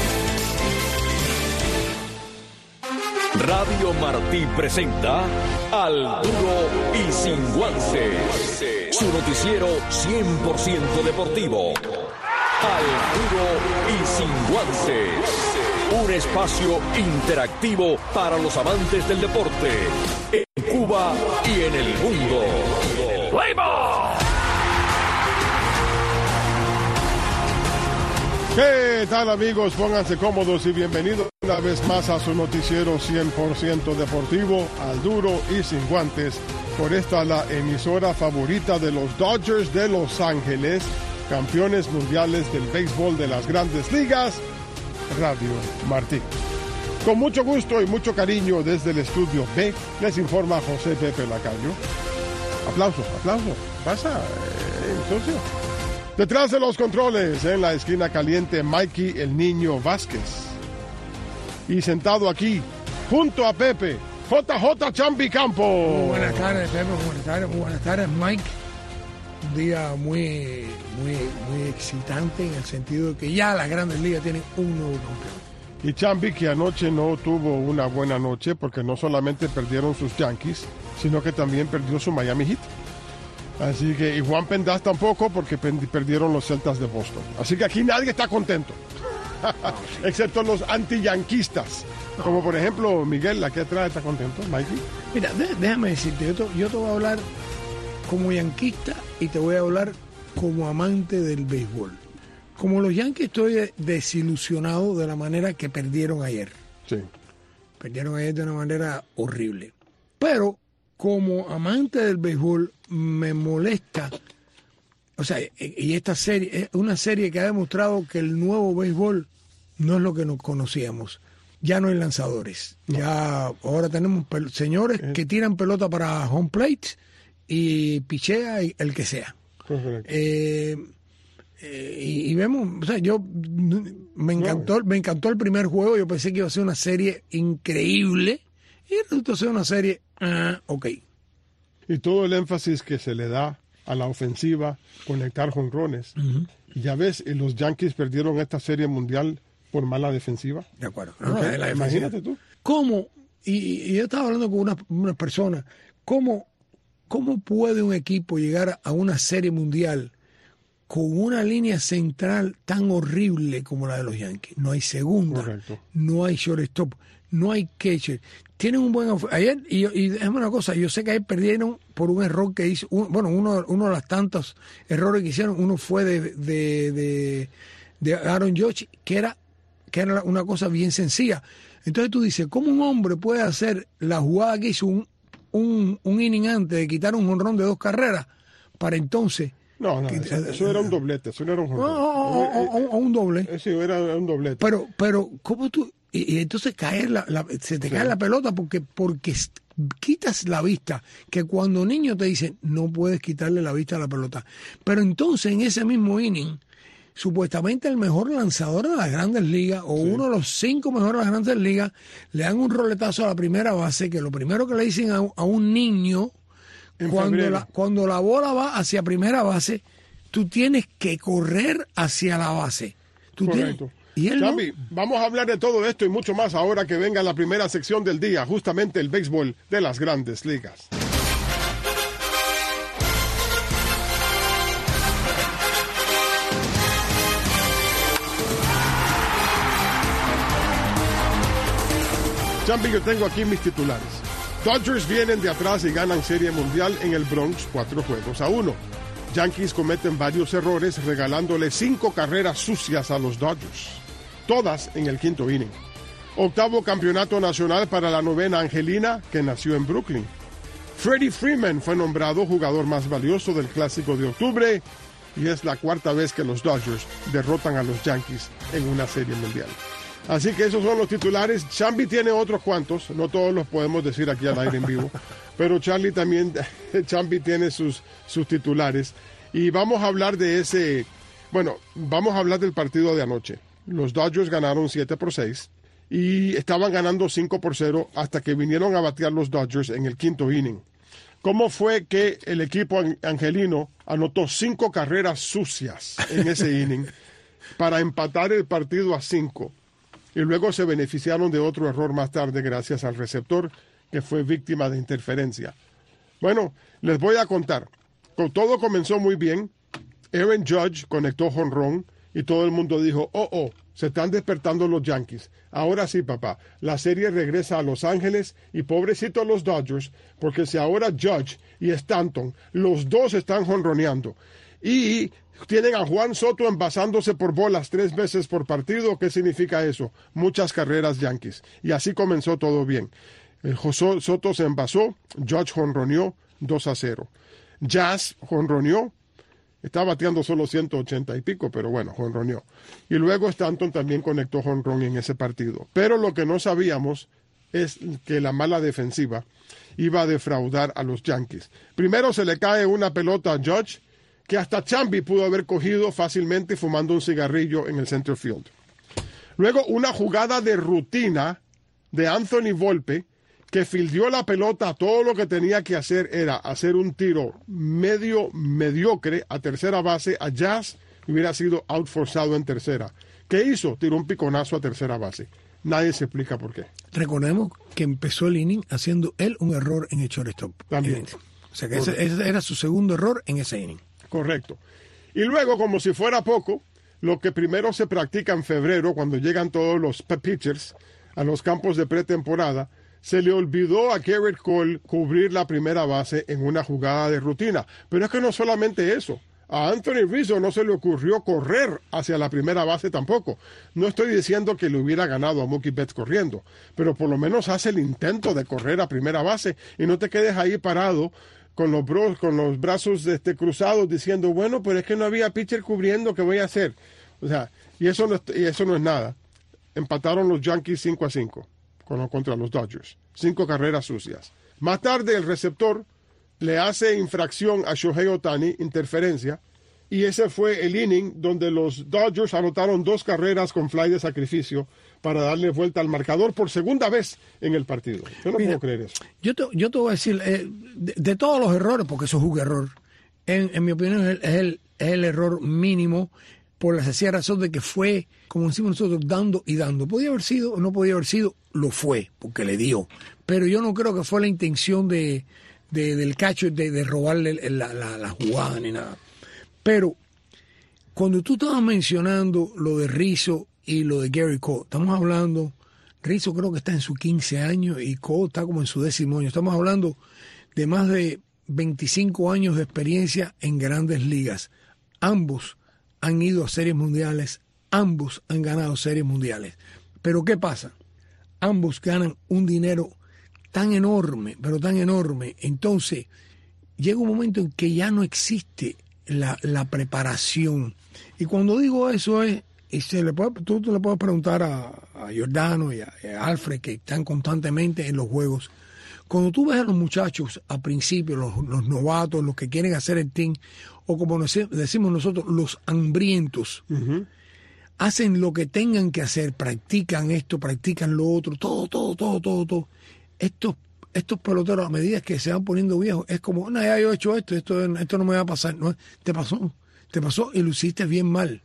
Radio Martí presenta Al Duro y Sin Guantes, su noticiero 100% deportivo. Al Duro y Sin Guantes, un espacio interactivo para los amantes del deporte en Cuba y en el mundo. ¡Play ball! ¿Qué tal, amigos? Pónganse cómodos y bienvenidos una vez más a su noticiero 100% deportivo, Al Duro y Sin Guantes. Por esta la emisora favorita de los Dodgers de Los Ángeles, campeones mundiales del béisbol de las Grandes Ligas, Radio Martí. Con mucho gusto y mucho cariño desde el estudio B, les informa José Pepe Lacayo. Aplauso. Pasa, socio. Detrás de los controles, en la esquina caliente, Mikey el Niño Vázquez. Y sentado aquí, junto a Pepe, JJ Chambi Campo. Muy buenas tardes, Pepe. Muy buenas tardes, Mike. Un día muy excitante en el sentido de que ya las Grandes Ligas tienen un nuevo campeón. Y Chambi, que anoche no tuvo una buena noche porque no solamente perdieron sus Yankees, sino que también perdió su Miami Heat. Así que, y Juan Pendaz tampoco, porque perdieron los Celtas de Boston. Así que aquí nadie está contento, excepto los anti-yanquistas. Como por ejemplo, Miguel, aquí atrás está contento, Mikey. Mira, déjame decirte, yo te voy a hablar como yanquista y te voy a hablar como amante del béisbol. Como los Yankees estoy desilusionado de la manera que perdieron ayer. Sí. Perdieron ayer de una manera horrible. Pero como amante del béisbol me molesta, o sea, y esta serie es una serie que ha demostrado que el nuevo béisbol no es lo que nos conocíamos. Ya no hay lanzadores. No. Ya ahora tenemos señores que tiran pelota para home plate y pichea el que sea. Y vemos, o sea, me encantó el primer juego. Yo pensé que iba a ser una serie increíble y resultó ser una serie ok. Y todo el énfasis que se le da a la ofensiva, conectar jonrones. Uh-huh. Ya ves, y los Yankees perdieron esta serie mundial por mala defensiva. De acuerdo. Imagínate tú. ¿Cómo? Y yo estaba hablando con una persona. ¿Cómo puede un equipo llegar a una serie mundial con una línea central tan horrible como la de los Yankees? No hay segunda. Correcto. No hay shortstop. No hay catcher. Tienen un buen... Ayer, y déjame una cosa, yo sé que ayer perdieron por un error que hizo... Uno de los tantos errores que hicieron, uno fue de Aaron Judge, que era una cosa bien sencilla. Entonces tú dices, ¿cómo un hombre puede hacer la jugada que hizo un inning antes de quitar un jonrón de 2 carreras para entonces... No, eso era un doblete, eso no era un jonrón. O un doble. Sí, era un doblete. Pero ¿cómo tú...? Y entonces se te cae la pelota porque quitas la vista, que cuando niños te dicen no puedes quitarle la vista a la pelota. Pero entonces en ese mismo inning, supuestamente el mejor lanzador de las Grandes Ligas, o uno de los 5 mejores de las Grandes Ligas, le dan un roletazo a la primera base, que lo primero que le dicen a un niño, cuando la bola va hacia primera base, tú tienes que correr hacia la base. Correcto. Chambi, vamos a hablar de todo esto y mucho más ahora que venga la primera sección del día, justamente el béisbol de las Grandes Ligas. Chambi, yo tengo aquí mis titulares. Dodgers vienen de atrás y ganan Serie Mundial en el Bronx 4-1. Yankees cometen varios errores regalándole 5 carreras sucias a los Dodgers, todas en el 5º inning. 8º campeonato nacional para la 9ª Angelina, que nació en Brooklyn. Freddie Freeman fue nombrado jugador más valioso del Clásico de Octubre y es la 4ª vez que los Dodgers derrotan a los Yankees en una Serie Mundial. Así que esos son los titulares. Chambi tiene otros cuantos, no todos los podemos decir aquí al aire en vivo, pero Chambi tiene sus titulares. Y vamos a hablar vamos a hablar del partido de anoche. Los Dodgers ganaron 7-6 y estaban ganando 5-0 hasta que vinieron a batear los Dodgers en el quinto inning. ¿Cómo fue que el equipo angelino anotó 5 carreras sucias en ese inning para empatar el partido a 5? Y luego se beneficiaron de otro error más tarde gracias al receptor que fue víctima de interferencia. Bueno, les voy a contar. Todo comenzó muy bien. Aaron Judge conectó jonrón y todo el mundo dijo, se están despertando los Yankees. Ahora sí, papá, la serie regresa a Los Ángeles y pobrecitos los Dodgers, porque si ahora Judge y Stanton, los dos están jonroneando y tienen a Juan Soto envasándose por bolas 3 veces por partido, ¿qué significa eso? Muchas carreras Yankees. Y así comenzó todo bien. El Soto se envasó, Judge jonroneó 2-0. Jazz jonroneó, está bateando solo 180 y pico, pero bueno, jonroneó. Y luego Stanton también conectó jonrón en ese partido. Pero lo que no sabíamos es que la mala defensiva iba a defraudar a los Yankees. Primero se le cae una pelota a Judge, que hasta Chambi pudo haber cogido fácilmente fumando un cigarrillo en el center field. Luego una jugada de rutina de Anthony Volpe, que fildeó la pelota. Todo lo que tenía que hacer era hacer un tiro mediocre a tercera base a Jazz, y hubiera sido out forzado en tercera. ¿Qué hizo? Tiró un piconazo a tercera base. Nadie se explica por qué. Recordemos que empezó el inning haciendo él un error en el shortstop. También. O sea que ese era su segundo error en ese inning. Correcto. Y luego, como si fuera poco, lo que primero se practica en febrero, cuando llegan todos los pitchers a los campos de pretemporada, se le olvidó a Garrett Cole cubrir la primera base en una jugada de rutina. Pero es que no solamente eso. A Anthony Rizzo no se le ocurrió correr hacia la primera base tampoco. No estoy diciendo que le hubiera ganado a Mookie Betts corriendo, pero por lo menos hace el intento de correr a primera base y no te quedes ahí parado con los brazos cruzados diciendo, bueno, pero es que no había pitcher cubriendo, ¿qué voy a hacer? O sea, y eso no es nada. Empataron los Yankees 5-5. Contra los Dodgers. 5 carreras sucias. Más tarde el receptor le hace infracción a Shohei Ohtani, interferencia, y ese fue el inning donde los Dodgers anotaron 2 carreras con fly de sacrificio para darle vuelta al marcador por segunda vez en el partido. Yo no puedo creer eso. Yo te voy a decir, de todos los errores, porque eso es un error, en mi opinión es el error mínimo, por la sencilla razón de que fue, como decimos nosotros, dando y dando. Podía haber sido o no podía haber sido, lo fue, porque le dio. Pero yo no creo que fue la intención del catcher de robarle la jugada ni nada. Pero cuando tú estabas mencionando lo de Rizzo y lo de Gary Cole, estamos hablando, Rizzo creo que está en sus 15 años y Cole está como en su 10º año. Estamos hablando de más de 25 años de experiencia en grandes ligas. Ambos han ido a series mundiales, ambos han ganado series mundiales. Pero ¿qué pasa? Ambos ganan un dinero tan enorme, pero tan enorme. Entonces, llega un momento en que ya no existe la preparación. Y cuando digo eso es, tú le puedes preguntar a Giordano y a Alfred, que están constantemente en los juegos. Cuando tú ves a los muchachos al principio, los novatos, los que quieren hacer el team, o como decimos nosotros, los hambrientos, hacen lo que tengan que hacer, practican esto, practican lo otro, todo. Estos peloteros, a medida que se van poniendo viejos, es como, no, ya yo he hecho esto no me va a pasar. No, te pasó y lo hiciste bien mal.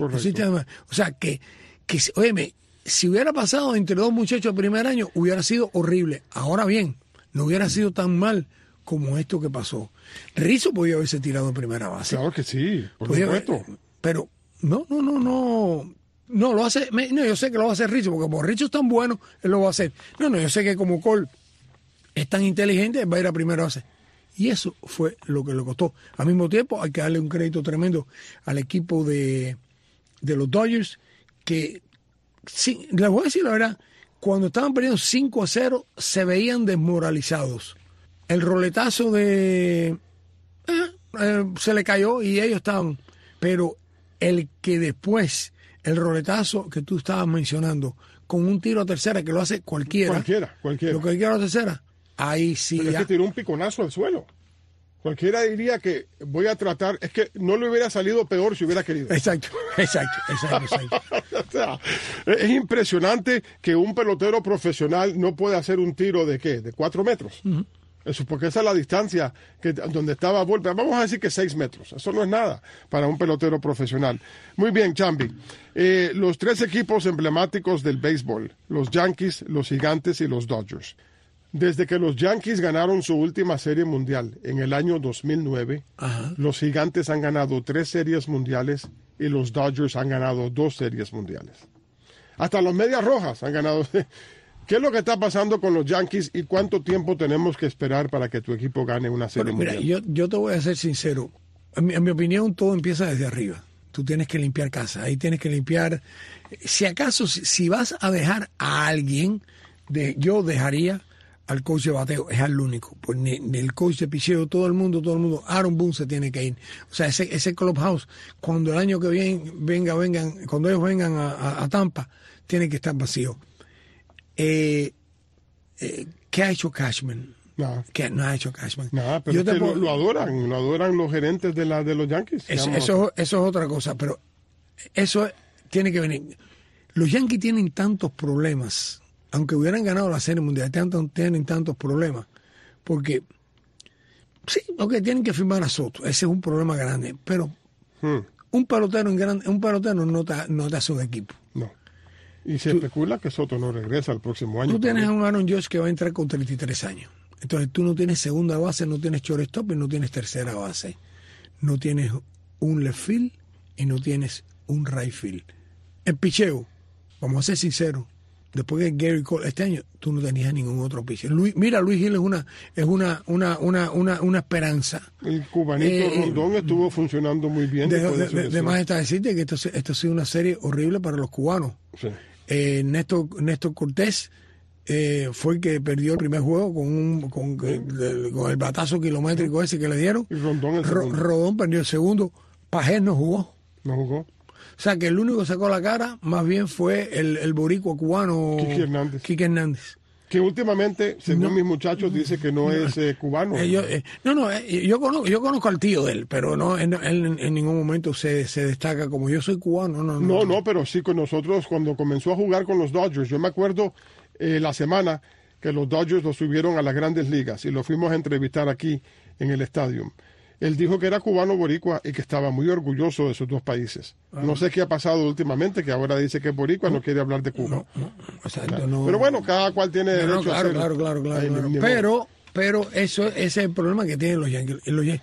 O sea, que óyeme, si hubiera pasado entre 2 muchachos el primer año, hubiera sido horrible. Ahora bien, no hubiera sido tan mal como esto que pasó. Rizzo podía haberse tirado en primera base. Claro que sí, por supuesto. Pero no lo hace. No, yo sé que lo va a hacer Rizzo, porque como Rizzo es tan bueno, él lo va a hacer. No, yo sé que como Cole es tan inteligente, va a ir a primera base. Y eso fue lo que le costó. Al mismo tiempo, hay que darle un crédito tremendo al equipo de los Dodgers, que, sí, les voy a decir la verdad, cuando estaban perdiendo 5-0, se veían desmoralizados. El roletazo se le cayó y ellos estaban. Pero el que después, el roletazo que tú estabas mencionando, con un tiro a tercera que lo hace cualquiera. Cualquiera. Lo que quiera a tercera, ahí sí. Pero es que tiró un piconazo al suelo. Cualquiera diría que voy a tratar, es que no le hubiera salido peor si hubiera querido. Exacto. O sea, es impresionante que un pelotero profesional no puede hacer un tiro de ¿qué? De 4 metros. Uh-huh. Eso, porque esa es la distancia donde estaba Volpe. Vamos a decir que 6 metros. Eso no es nada para un pelotero profesional. Muy bien, Chambi. Los 3 equipos emblemáticos del béisbol, los Yankees, los Gigantes y los Dodgers. Desde que los Yankees ganaron su última serie mundial en el año 2009, los Gigantes han ganado 3 series mundiales y los Dodgers han ganado 2 series mundiales. Hasta los Medias Rojas han ganado. ¿Qué es lo que está pasando con los Yankees y cuánto tiempo tenemos que esperar para que tu equipo gane una serie mundial? Mira, yo te voy a ser sincero. En mi opinión, todo empieza desde arriba. Tú tienes que limpiar casa. Ahí tienes que limpiar. Si acaso, si vas a dejar a alguien, yo dejaría al coach de bateo, es al único. Pues ni el coach de picheo, todo el mundo, Aaron Boone se tiene que ir. O sea, ese clubhouse, cuando el año que viene cuando ellos vengan a Tampa, tiene que estar vacío. ¿Qué ha hecho Cashman? Nada. ¿Qué no ha hecho Cashman? Nada, pero es que lo adoran los gerentes de los Yankees. Eso es otra cosa, pero eso tiene que venir. Los Yankees tienen tantos problemas, aunque hubieran ganado la Serie Mundial, tienen tantos problemas, porque sí, tienen que firmar a Soto, ese es un problema grande, pero un pelotero no te hace un equipo. No. Y se especula que Soto no regresa el próximo año. Tú tienes a un Aaron Judge que va a entrar con 33 años. Entonces tú no tienes segunda base, no tienes shortstop y no tienes tercera base. No tienes un left field y no tienes un right field. El picheo, vamos a ser sinceros, después de Gary Cole este año, tú no tenías ningún otro pitcher. Luis Gil es una esperanza. El cubanito Rondón estuvo funcionando muy bien. De más está decirte que esto ha sido una serie horrible para los cubanos. Sí. Néstor Cortés fue el que perdió el primer juego con el batazo kilométrico ese que le dieron. Y Rondón Rodón perdió el segundo. Pajés no jugó. O sea que el único que sacó la cara más bien fue el boricua cubano Quique Hernández. Que últimamente, según mis muchachos, dice que no es cubano. Yo conozco al tío de él, pero no él en ningún momento se destaca como yo soy cubano. No, pero sí con nosotros cuando comenzó a jugar con los Dodgers. Yo me acuerdo la semana que los Dodgers lo subieron a las Grandes Ligas y lo fuimos a entrevistar aquí en el estadio. Él dijo que era cubano boricua y que estaba muy orgulloso de sus 2 países. No sé qué ha pasado últimamente, que ahora dice que es boricua, no quiere hablar de Cuba. Pero bueno, cada cual tiene derecho a hacerlo. Claro. Pero ese es el problema que tienen los Yankees.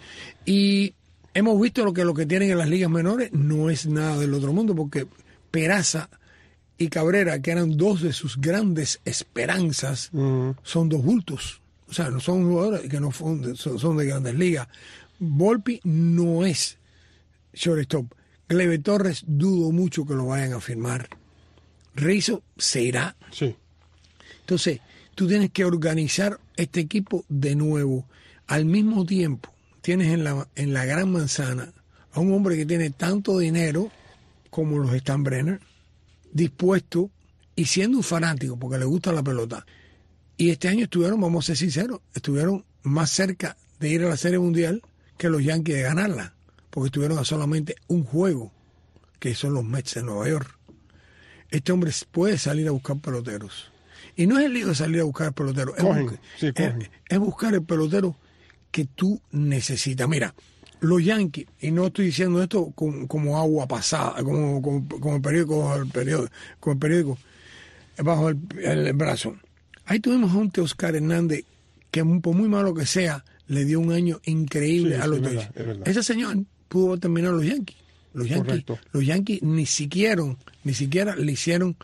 Y hemos visto lo que tienen en las ligas menores no es nada del otro mundo, porque Peraza y Cabrera, que eran 2 de sus grandes esperanzas, son 2 bultos. O sea, no son jugadores que no son de grandes ligas. Volpi no es shortstop. Gleyber Torres dudo mucho que lo vayan a firmar. Rizzo se irá. Sí. Entonces, tú tienes que organizar este equipo de nuevo. Al mismo tiempo, tienes en la Gran Manzana a un hombre que tiene tanto dinero como los Steinbrenner, dispuesto y siendo un fanático porque le gusta la pelota. Y este año vamos a ser sinceros, estuvieron más cerca de ir a la Serie Mundial que los Yankees de ganarla, porque estuvieron a solamente un juego, que son los Mets de Nueva York. Este hombre puede salir a buscar peloteros. Y no es el lío de salir a buscar peloteros, es buscar el pelotero que tú necesitas. Mira, los Yankees, y no estoy diciendo esto como agua pasada, como el periódico bajo el brazo. Ahí tuvimos a un Teoscar Hernández que, por muy malo que sea, le dio un año increíble a los Dodgers. Ese señor pudo terminar los Yankees. Los Yankees ni siquiera le hicieron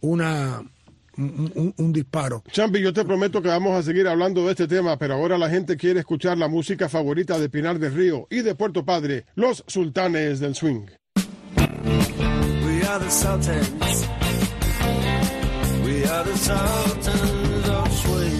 un disparo. Champi, yo te prometo que vamos a seguir hablando de este tema, pero ahora la gente quiere escuchar la música favorita de Pinar del Río y de Puerto Padre, los Sultanes del Swing. We are the Sultans. We are the Sultans of Swing.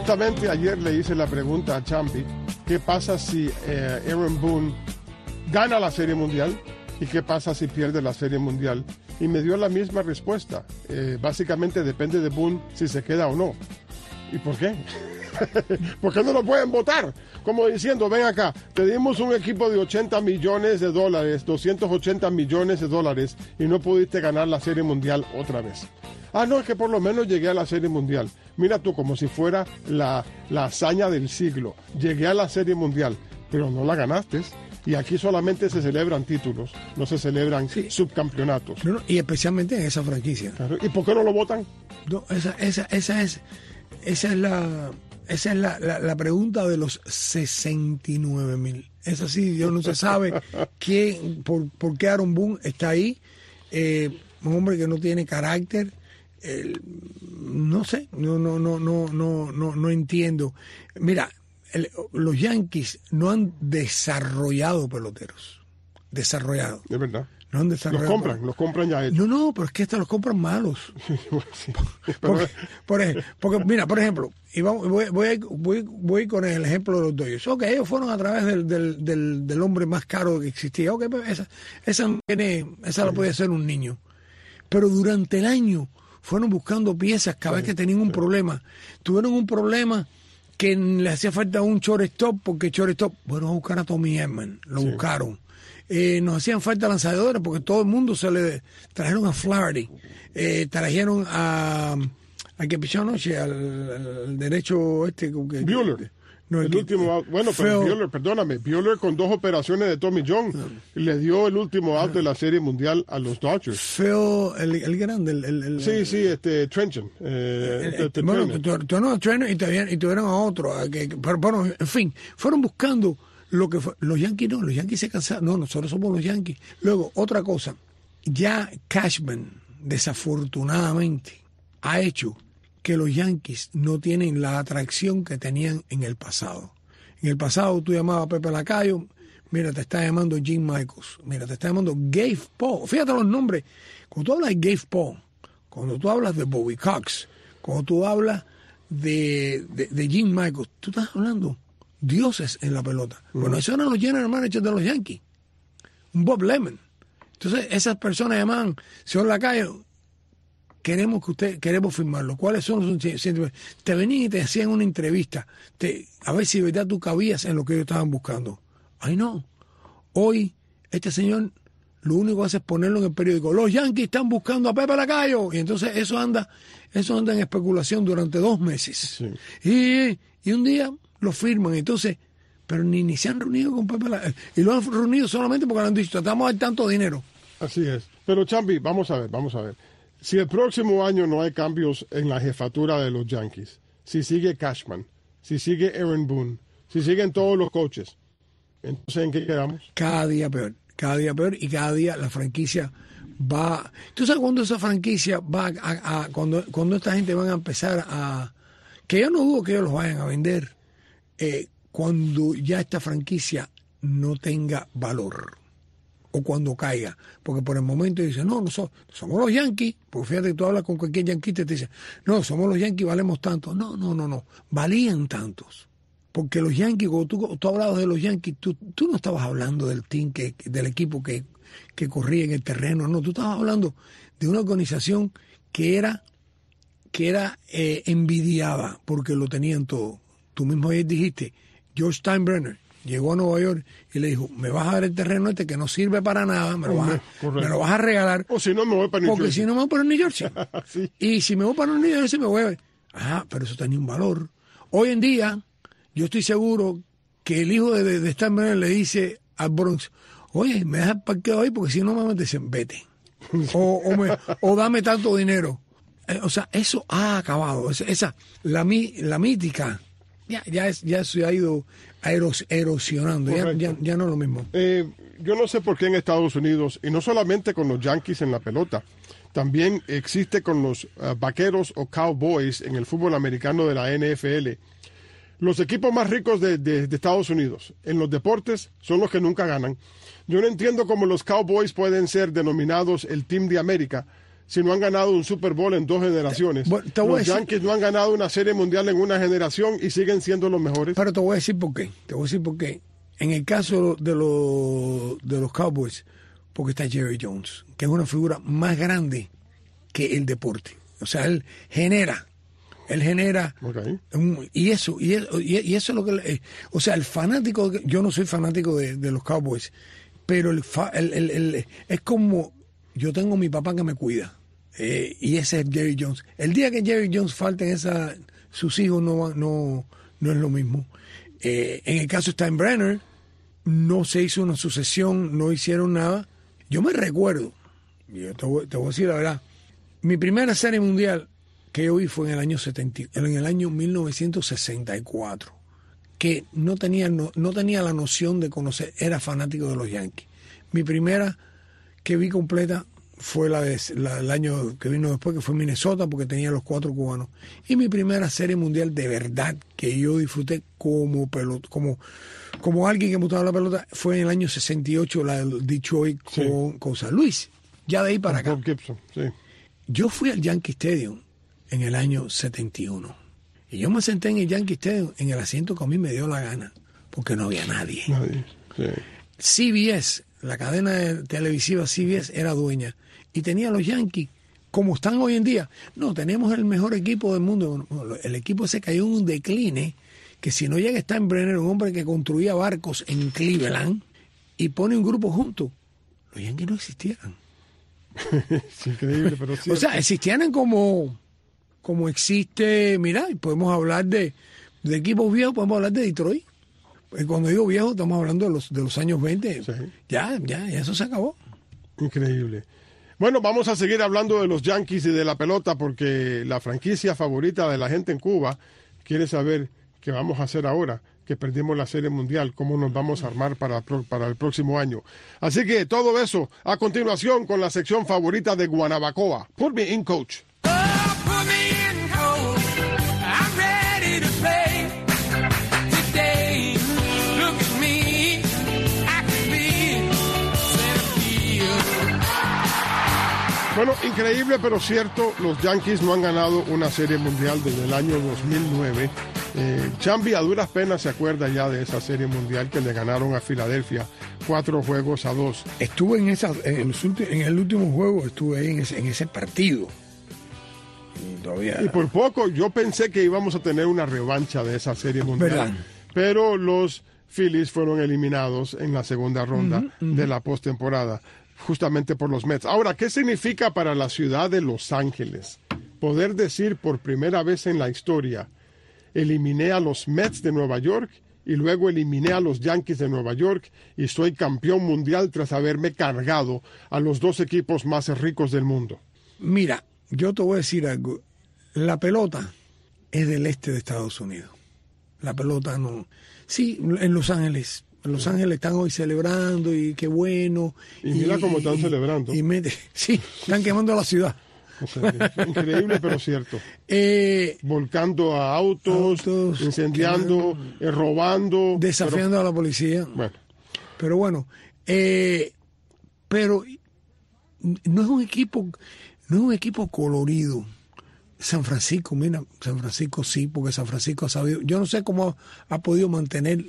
Justamente ayer le hice la pregunta a Champi, ¿qué pasa si Aaron Boone gana la Serie Mundial? ¿Y qué pasa si pierde la Serie Mundial? Y me dio la misma respuesta. Básicamente depende de Boone si se queda o no. ¿Y por qué? ¿Por qué no lo pueden votar? Como diciendo, ven acá, te dimos un equipo de $80 millones, $280 millones, y no pudiste ganar la Serie Mundial otra vez. Ah, no, es que por lo menos llegué a la Serie Mundial. Mira tú, como si fuera la hazaña del siglo. Llegué a la Serie Mundial, pero no la ganaste. Y aquí solamente se celebran títulos, no se celebran subcampeonatos. No, y especialmente en esa franquicia. Claro. ¿Y por qué no lo votan? No, esa es la pregunta de los 69,000. Es así, no se sabe por qué Aaron Boone está ahí. Un hombre que no tiene carácter. No sé, no entiendo. Mira, los Yankees no han desarrollado peloteros. Desarrollado. Es verdad. No han desarrollado. Los compran ya hechos. No, pero es que estos los compran malos. Sí, porque, mira, por ejemplo, y voy con el ejemplo de los Dodgers. Ok, ellos fueron a través del hombre más caro que existía. Ok, esa la podía hacer un niño. Pero durante el año fueron buscando piezas cada vez que tenían un problema. Tuvieron un problema que le hacía falta un shortstop, porque shortstop, bueno, a buscar a Tommy Edman, lo buscaron. Nos hacían falta lanzadores, porque todo el mundo se le trajeron a Flaherty, trajeron a que pichó anoche, al derecho Buehler. No, el último out. Bueno, pero Buehler, perdóname, Buehler con 2 operaciones de Tommy John le dio el último out de la Serie Mundial a los Dodgers. El grande, sí, Trenton. Trenton y tuvieron a otro. Pero, bueno, en fin, fueron buscando lo que fue. Los Yankees se cansaron. No, nosotros somos los Yankees. Luego, otra cosa, ya Cashman, desafortunadamente, ha hecho que los Yankees no tienen la atracción que tenían en el pasado. En el pasado tú llamabas a Pepe Lacayo, mira, te está llamando Jim Michaels, mira, te está llamando Gabe Paul. Fíjate los nombres. Cuando tú hablas de Gabe Paul, cuando tú hablas de Bobby Cox, cuando tú hablas de Jim Michaels, tú estás hablando dioses en la pelota. Bueno, esos eran los general managers de los Yankees. Un Bob Lemon. Entonces, esas personas llamaban, señor Lacayo, queremos firmarlo. ¿Cuáles son los sentimientos? Te venían y te hacían una entrevista, a ver si de verdad tú cabías en lo que ellos estaban buscando. Ay, no. Hoy, este señor lo único que hace es ponerlo en el periódico. Los Yankees están buscando a Pepe Lacayo. Y entonces eso anda en especulación durante 2 meses. Sí. Y un día lo firman. Entonces, pero ni se han reunido con Pepe Lacayo. Y lo han reunido solamente porque le han dicho, tratamos de dar tanto dinero. Así es. Pero, Champi, vamos a ver. Si el próximo año no hay cambios en la jefatura de los Yankees, si sigue Cashman, si sigue Aaron Boone, si siguen todos los coaches, entonces ¿en qué quedamos? Cada día peor, y cada día la franquicia va... ¿Tú sabes cuándo esa franquicia va cuando esta gente van a empezar a... Que yo no dudo que ellos los vayan a vender, cuando ya esta franquicia no tenga valor. O cuando caiga, porque por el momento dice, no somos los Yankees, porque fíjate que tú hablas con cualquier yanquista y te dice, no, somos los Yankees, valemos tanto. No, valían tantos, porque los Yankees, cuando tú hablabas de los Yankees, tú no estabas hablando del team, del equipo que corría en el terreno, no, tú estabas hablando de una organización que era envidiada, porque lo tenían todo. Tú mismo ayer dijiste, George Steinbrenner llegó a Nueva York y le dijo, me vas a dar el terreno que no sirve para nada, me lo vas a regalar. O si no, me voy para New Jersey. Porque si no, me voy para New Jersey. Sí. Y si me voy para New Jersey, me voy a... pero eso tenía un valor. Hoy en día, yo estoy seguro que el hijo de Steinbrenner le dice al Bronx, oye, me dejas el parqueo ahí porque si no me dicen, vete. o dame tanto dinero. O sea, eso ha acabado. La mítica ya se ha ido erosionando, ya no es lo mismo. Yo no sé por qué en Estados Unidos, y no solamente con los Yankees en la pelota, también existe con los Vaqueros o Cowboys en el fútbol americano de la NFL. Los equipos más ricos de Estados Unidos en los deportes son los que nunca ganan. Yo no entiendo cómo los Cowboys pueden ser denominados el Team de América si no han ganado un Super Bowl en 2 generaciones. Bueno, te voy a Los decir- Yankees no han ganado una serie mundial en una generación y siguen siendo los mejores. Pero te voy a decir por qué. Te voy a decir por qué. En el caso de los Cowboys, porque está Jerry Jones, que es una figura más grande que el deporte. O sea, él genera. Ok. Y eso es lo que... o sea, el fanático... Yo no soy fanático de los Cowboys, pero es como... Yo tengo a mi papá que me cuida. Y ese es Jerry Jones. El día que Jerry Jones falte sus hijos no es lo mismo. En el caso de Steinbrenner, no se hizo una sucesión, no hicieron nada. Yo me recuerdo, yo te voy a decir la verdad, mi primera serie mundial que yo vi fue en el año 1964, que no tenía la noción de conocer, era fanático de los Yankees. Mi primera que vi completa fue el año que vino después, que fue Minnesota, porque tenía los 4 cubanos. Y mi primera serie mundial de verdad que yo disfruté como alguien que me gustaba la pelota fue en el año 68, la de Detroit con San Luis. Ya de ahí para acá. Bob Gibson, sí. Yo fui al Yankee Stadium en el año 71. Y yo me senté en el Yankee Stadium en el asiento que a mí me dio la gana, porque no había nadie. Sí. CBS, la cadena televisiva CBS, era dueña. Y tenía a los Yankees, como están hoy en día. No, tenemos el mejor equipo del mundo. Bueno, el equipo se cayó en un decline, que si no llega Steinbrenner, un hombre que construía barcos en Cleveland, y pone un grupo junto, los Yankees no existieran. Es increíble, pero sí. O sea, existieran como existe, mira, podemos hablar de equipos viejos, podemos hablar de Detroit. Cuando digo viejo, estamos hablando de los años 20. Sí. Ya, eso se acabó. Increíble. Bueno, vamos a seguir hablando de los Yankees y de la pelota porque la franquicia favorita de la gente en Cuba quiere saber qué vamos a hacer ahora que perdimos la Serie Mundial, cómo nos vamos a armar para el próximo año. Así que todo eso a continuación con la sección favorita de Guanabacoa. Put me in, coach. Oh, put me in, coach. I'm ready to play today. Look at me, I can be center field. Bueno, increíble pero cierto, los Yankees no han ganado una Serie Mundial desde el año 2009. Chambi a duras penas se acuerda ya de esa Serie Mundial que le ganaron a Filadelfia 4-2. Estuve en el último juego, estuve ahí en ese partido. Y todavía... Y por poco yo pensé que íbamos a tener una revancha de esa Serie Mundial. ¿Verdad? Pero los Phillies fueron eliminados en la segunda ronda de la postemporada, justamente por los Mets. Ahora, ¿qué significa para la ciudad de Los Ángeles poder decir por primera vez en la historia, eliminé a los Mets de Nueva York y luego eliminé a los Yankees de Nueva York y soy campeón mundial tras haberme cargado a los 2 equipos más ricos del mundo? Mira, yo te voy a decir algo. La pelota es del este de Estados Unidos. La pelota no... Sí, en Los Ángeles. En Los Ángeles están hoy celebrando y qué bueno. Y mira cómo están celebrando. Sí, están quemando la ciudad. O sea, increíble pero cierto. Volcando a autos incendiando, robando. Desafiando a la policía. Bueno. Pero bueno, pero no es un equipo colorido. San Francisco, mira, San Francisco sí, porque San Francisco ha sabido, yo no sé cómo ha podido mantener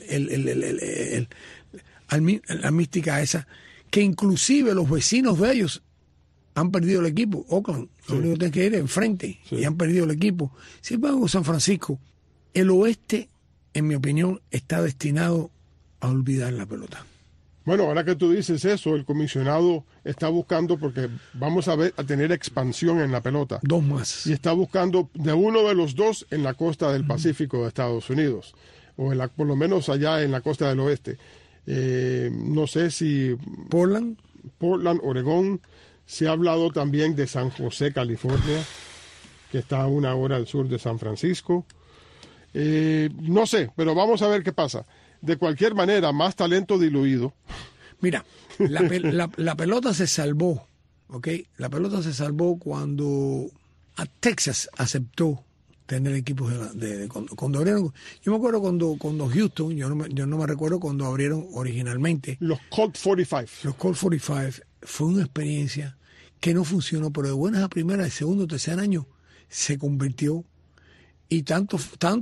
la mística esa, que inclusive los vecinos de ellos han perdido el equipo. Oakland, lo único que tienen que ir es enfrente y han perdido el equipo. Sin embargo, San Francisco, el oeste, en mi opinión, está destinado a olvidar la pelota. Bueno, ahora que tú dices eso, el comisionado está buscando, porque vamos a tener expansión en la pelota. 2 más. Y está buscando de uno de los 2 en la costa del Pacífico de Estados Unidos, o por lo menos allá en la costa del oeste. No sé si Portland, Oregón. Se ha hablado también de San José, California, que está a 1 hora al sur de San Francisco. No sé, pero vamos a ver qué pasa. De cualquier manera, más talento diluido. Mira, la pelota se salvó, ¿ok? La pelota se salvó cuando a Texas aceptó tener equipos cuando abrieron. Yo me acuerdo cuando Houston, yo no me recuerdo cuando abrieron originalmente. Los Colt 45. Los Colt 45 fue una experiencia que no funcionó, pero de buenas a primeras, de segundo o tercer año, se convirtió. Y tanto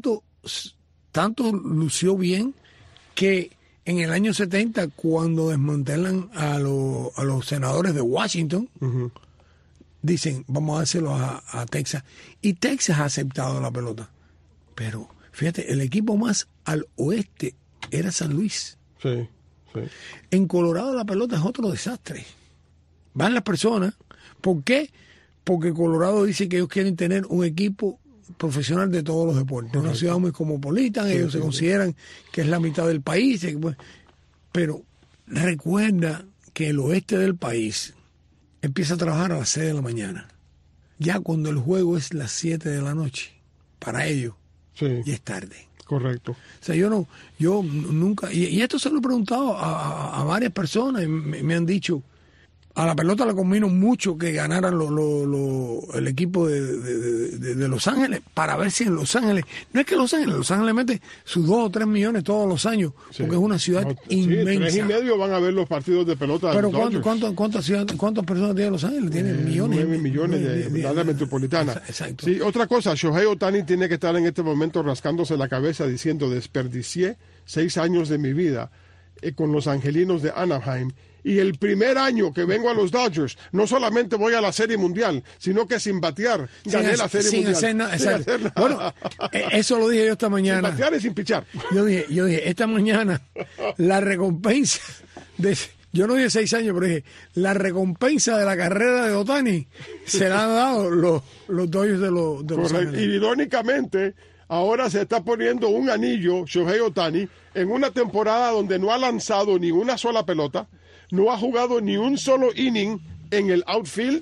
lució bien que en el año 70, cuando desmantelan a los senadores de Washington, dicen, vamos a dárselo a Texas. Y Texas ha aceptado la pelota. Pero, fíjate, el equipo más al oeste era San Luis. Sí, sí. En Colorado la pelota es otro desastre. Van las personas. ¿Por qué? Porque Colorado dice que ellos quieren tener un equipo profesional de todos los deportes. Una ciudad muy cosmopolita, ellos se consideran que es la mitad del país. Pero recuerda que el oeste del país empieza a trabajar a las 6 de la mañana. Ya cuando el juego es las 7 de la noche, para ellos, ya es tarde. Correcto. O sea, yo nunca, y esto se lo he preguntado a varias personas, y me han dicho, a la pelota le convino mucho que ganaran el equipo de Los Ángeles, para ver si en Los Ángeles, no es que Los Ángeles mete sus 2 o 3 millones todos los años, porque es una ciudad inmensa. 3,5 van a ver los partidos de pelota. Pero ¿cuántas personas tiene Los Ángeles? Tiene millones. 9 millones de área metropolitana. Exacto. Sí, otra cosa, Shohei Ohtani tiene que estar en este momento rascándose la cabeza diciendo, desperdicié 6 años de mi vida con los angelinos de Anaheim. Y el primer año que vengo a los Dodgers, no solamente voy a la Serie Mundial, sino que sin batear gané la Serie Mundial. Sin hacer nada. Bueno, eso lo dije yo esta mañana. Sin batear y sin pichar. Yo dije, esta mañana, la recompensa yo no dije 6 años, pero dije, la recompensa de la carrera de Ohtani se la han dado los Dodgers de Los Ángeles. Y irónicamente, ahora se está poniendo un anillo, Shohei Ohtani, en una temporada donde no ha lanzado ni una sola pelota, no ha jugado ni un solo inning en el outfield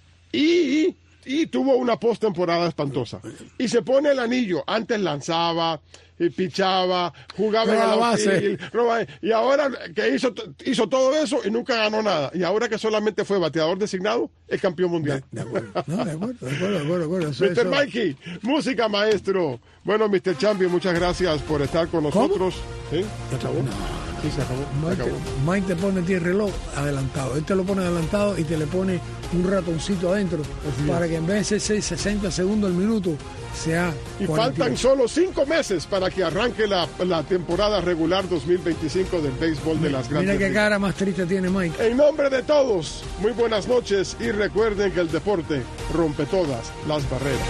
y tuvo una postemporada espantosa. Y se pone el anillo. Antes lanzaba, pichaba, jugaba en el outfield, y ahora que hizo todo eso y nunca ganó nada. Y ahora que solamente fue bateador designado, es campeón mundial. De acuerdo. De acuerdo. Mr. Mikey, música maestro. Bueno, Mr. Champion, muchas gracias por estar con nosotros. ¿Sí? ¿Se acabó? Sí, se acabó. Mike te pone el reloj adelantado. Él te lo pone adelantado y te le pone un ratoncito adentro para que en vez de ser 60 segundos al minuto sea 48. Y faltan solo 5 meses para que arranque la temporada regular 2025 del béisbol de las grandes. Mira qué cara más triste tiene Mike. En nombre de todos, muy buenas noches y recuerden que el deporte rompe todas las barreras.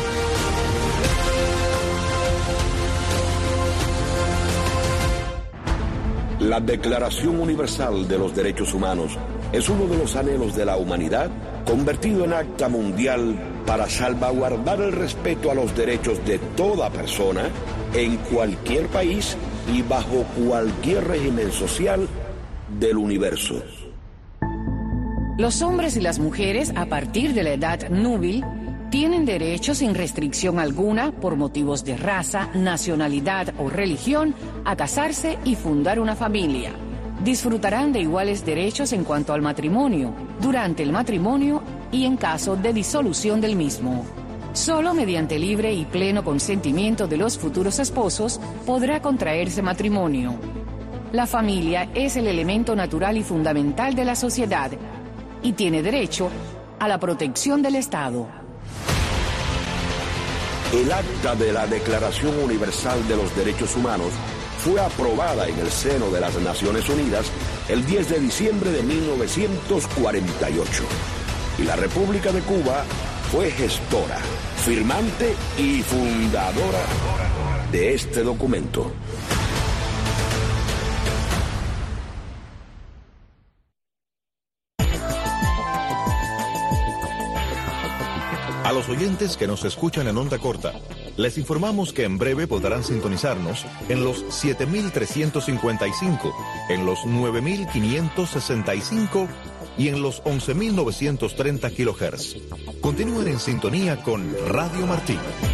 La Declaración Universal de los Derechos Humanos es uno de los anhelos de la humanidad convertido en acta mundial para salvaguardar el respeto a los derechos de toda persona en cualquier país y bajo cualquier régimen social del universo. Los hombres y las mujeres a partir de la edad núbil tienen derecho sin restricción alguna por motivos de raza, nacionalidad o religión a casarse y fundar una familia. Disfrutarán de iguales derechos en cuanto al matrimonio, durante el matrimonio y en caso de disolución del mismo. Solo mediante libre y pleno consentimiento de los futuros esposos podrá contraerse matrimonio. La familia es el elemento natural y fundamental de la sociedad y tiene derecho a la protección del Estado. El acta de la Declaración Universal de los Derechos Humanos fue aprobada en el seno de las Naciones Unidas el 10 de diciembre de 1948. Y la República de Cuba fue gestora, firmante y fundadora de este documento. A los oyentes que nos escuchan en onda corta, les informamos que en breve podrán sintonizarnos en los 7.355, en los 9.565 y en los 11.930 kHz. Continúen en sintonía con Radio Martí.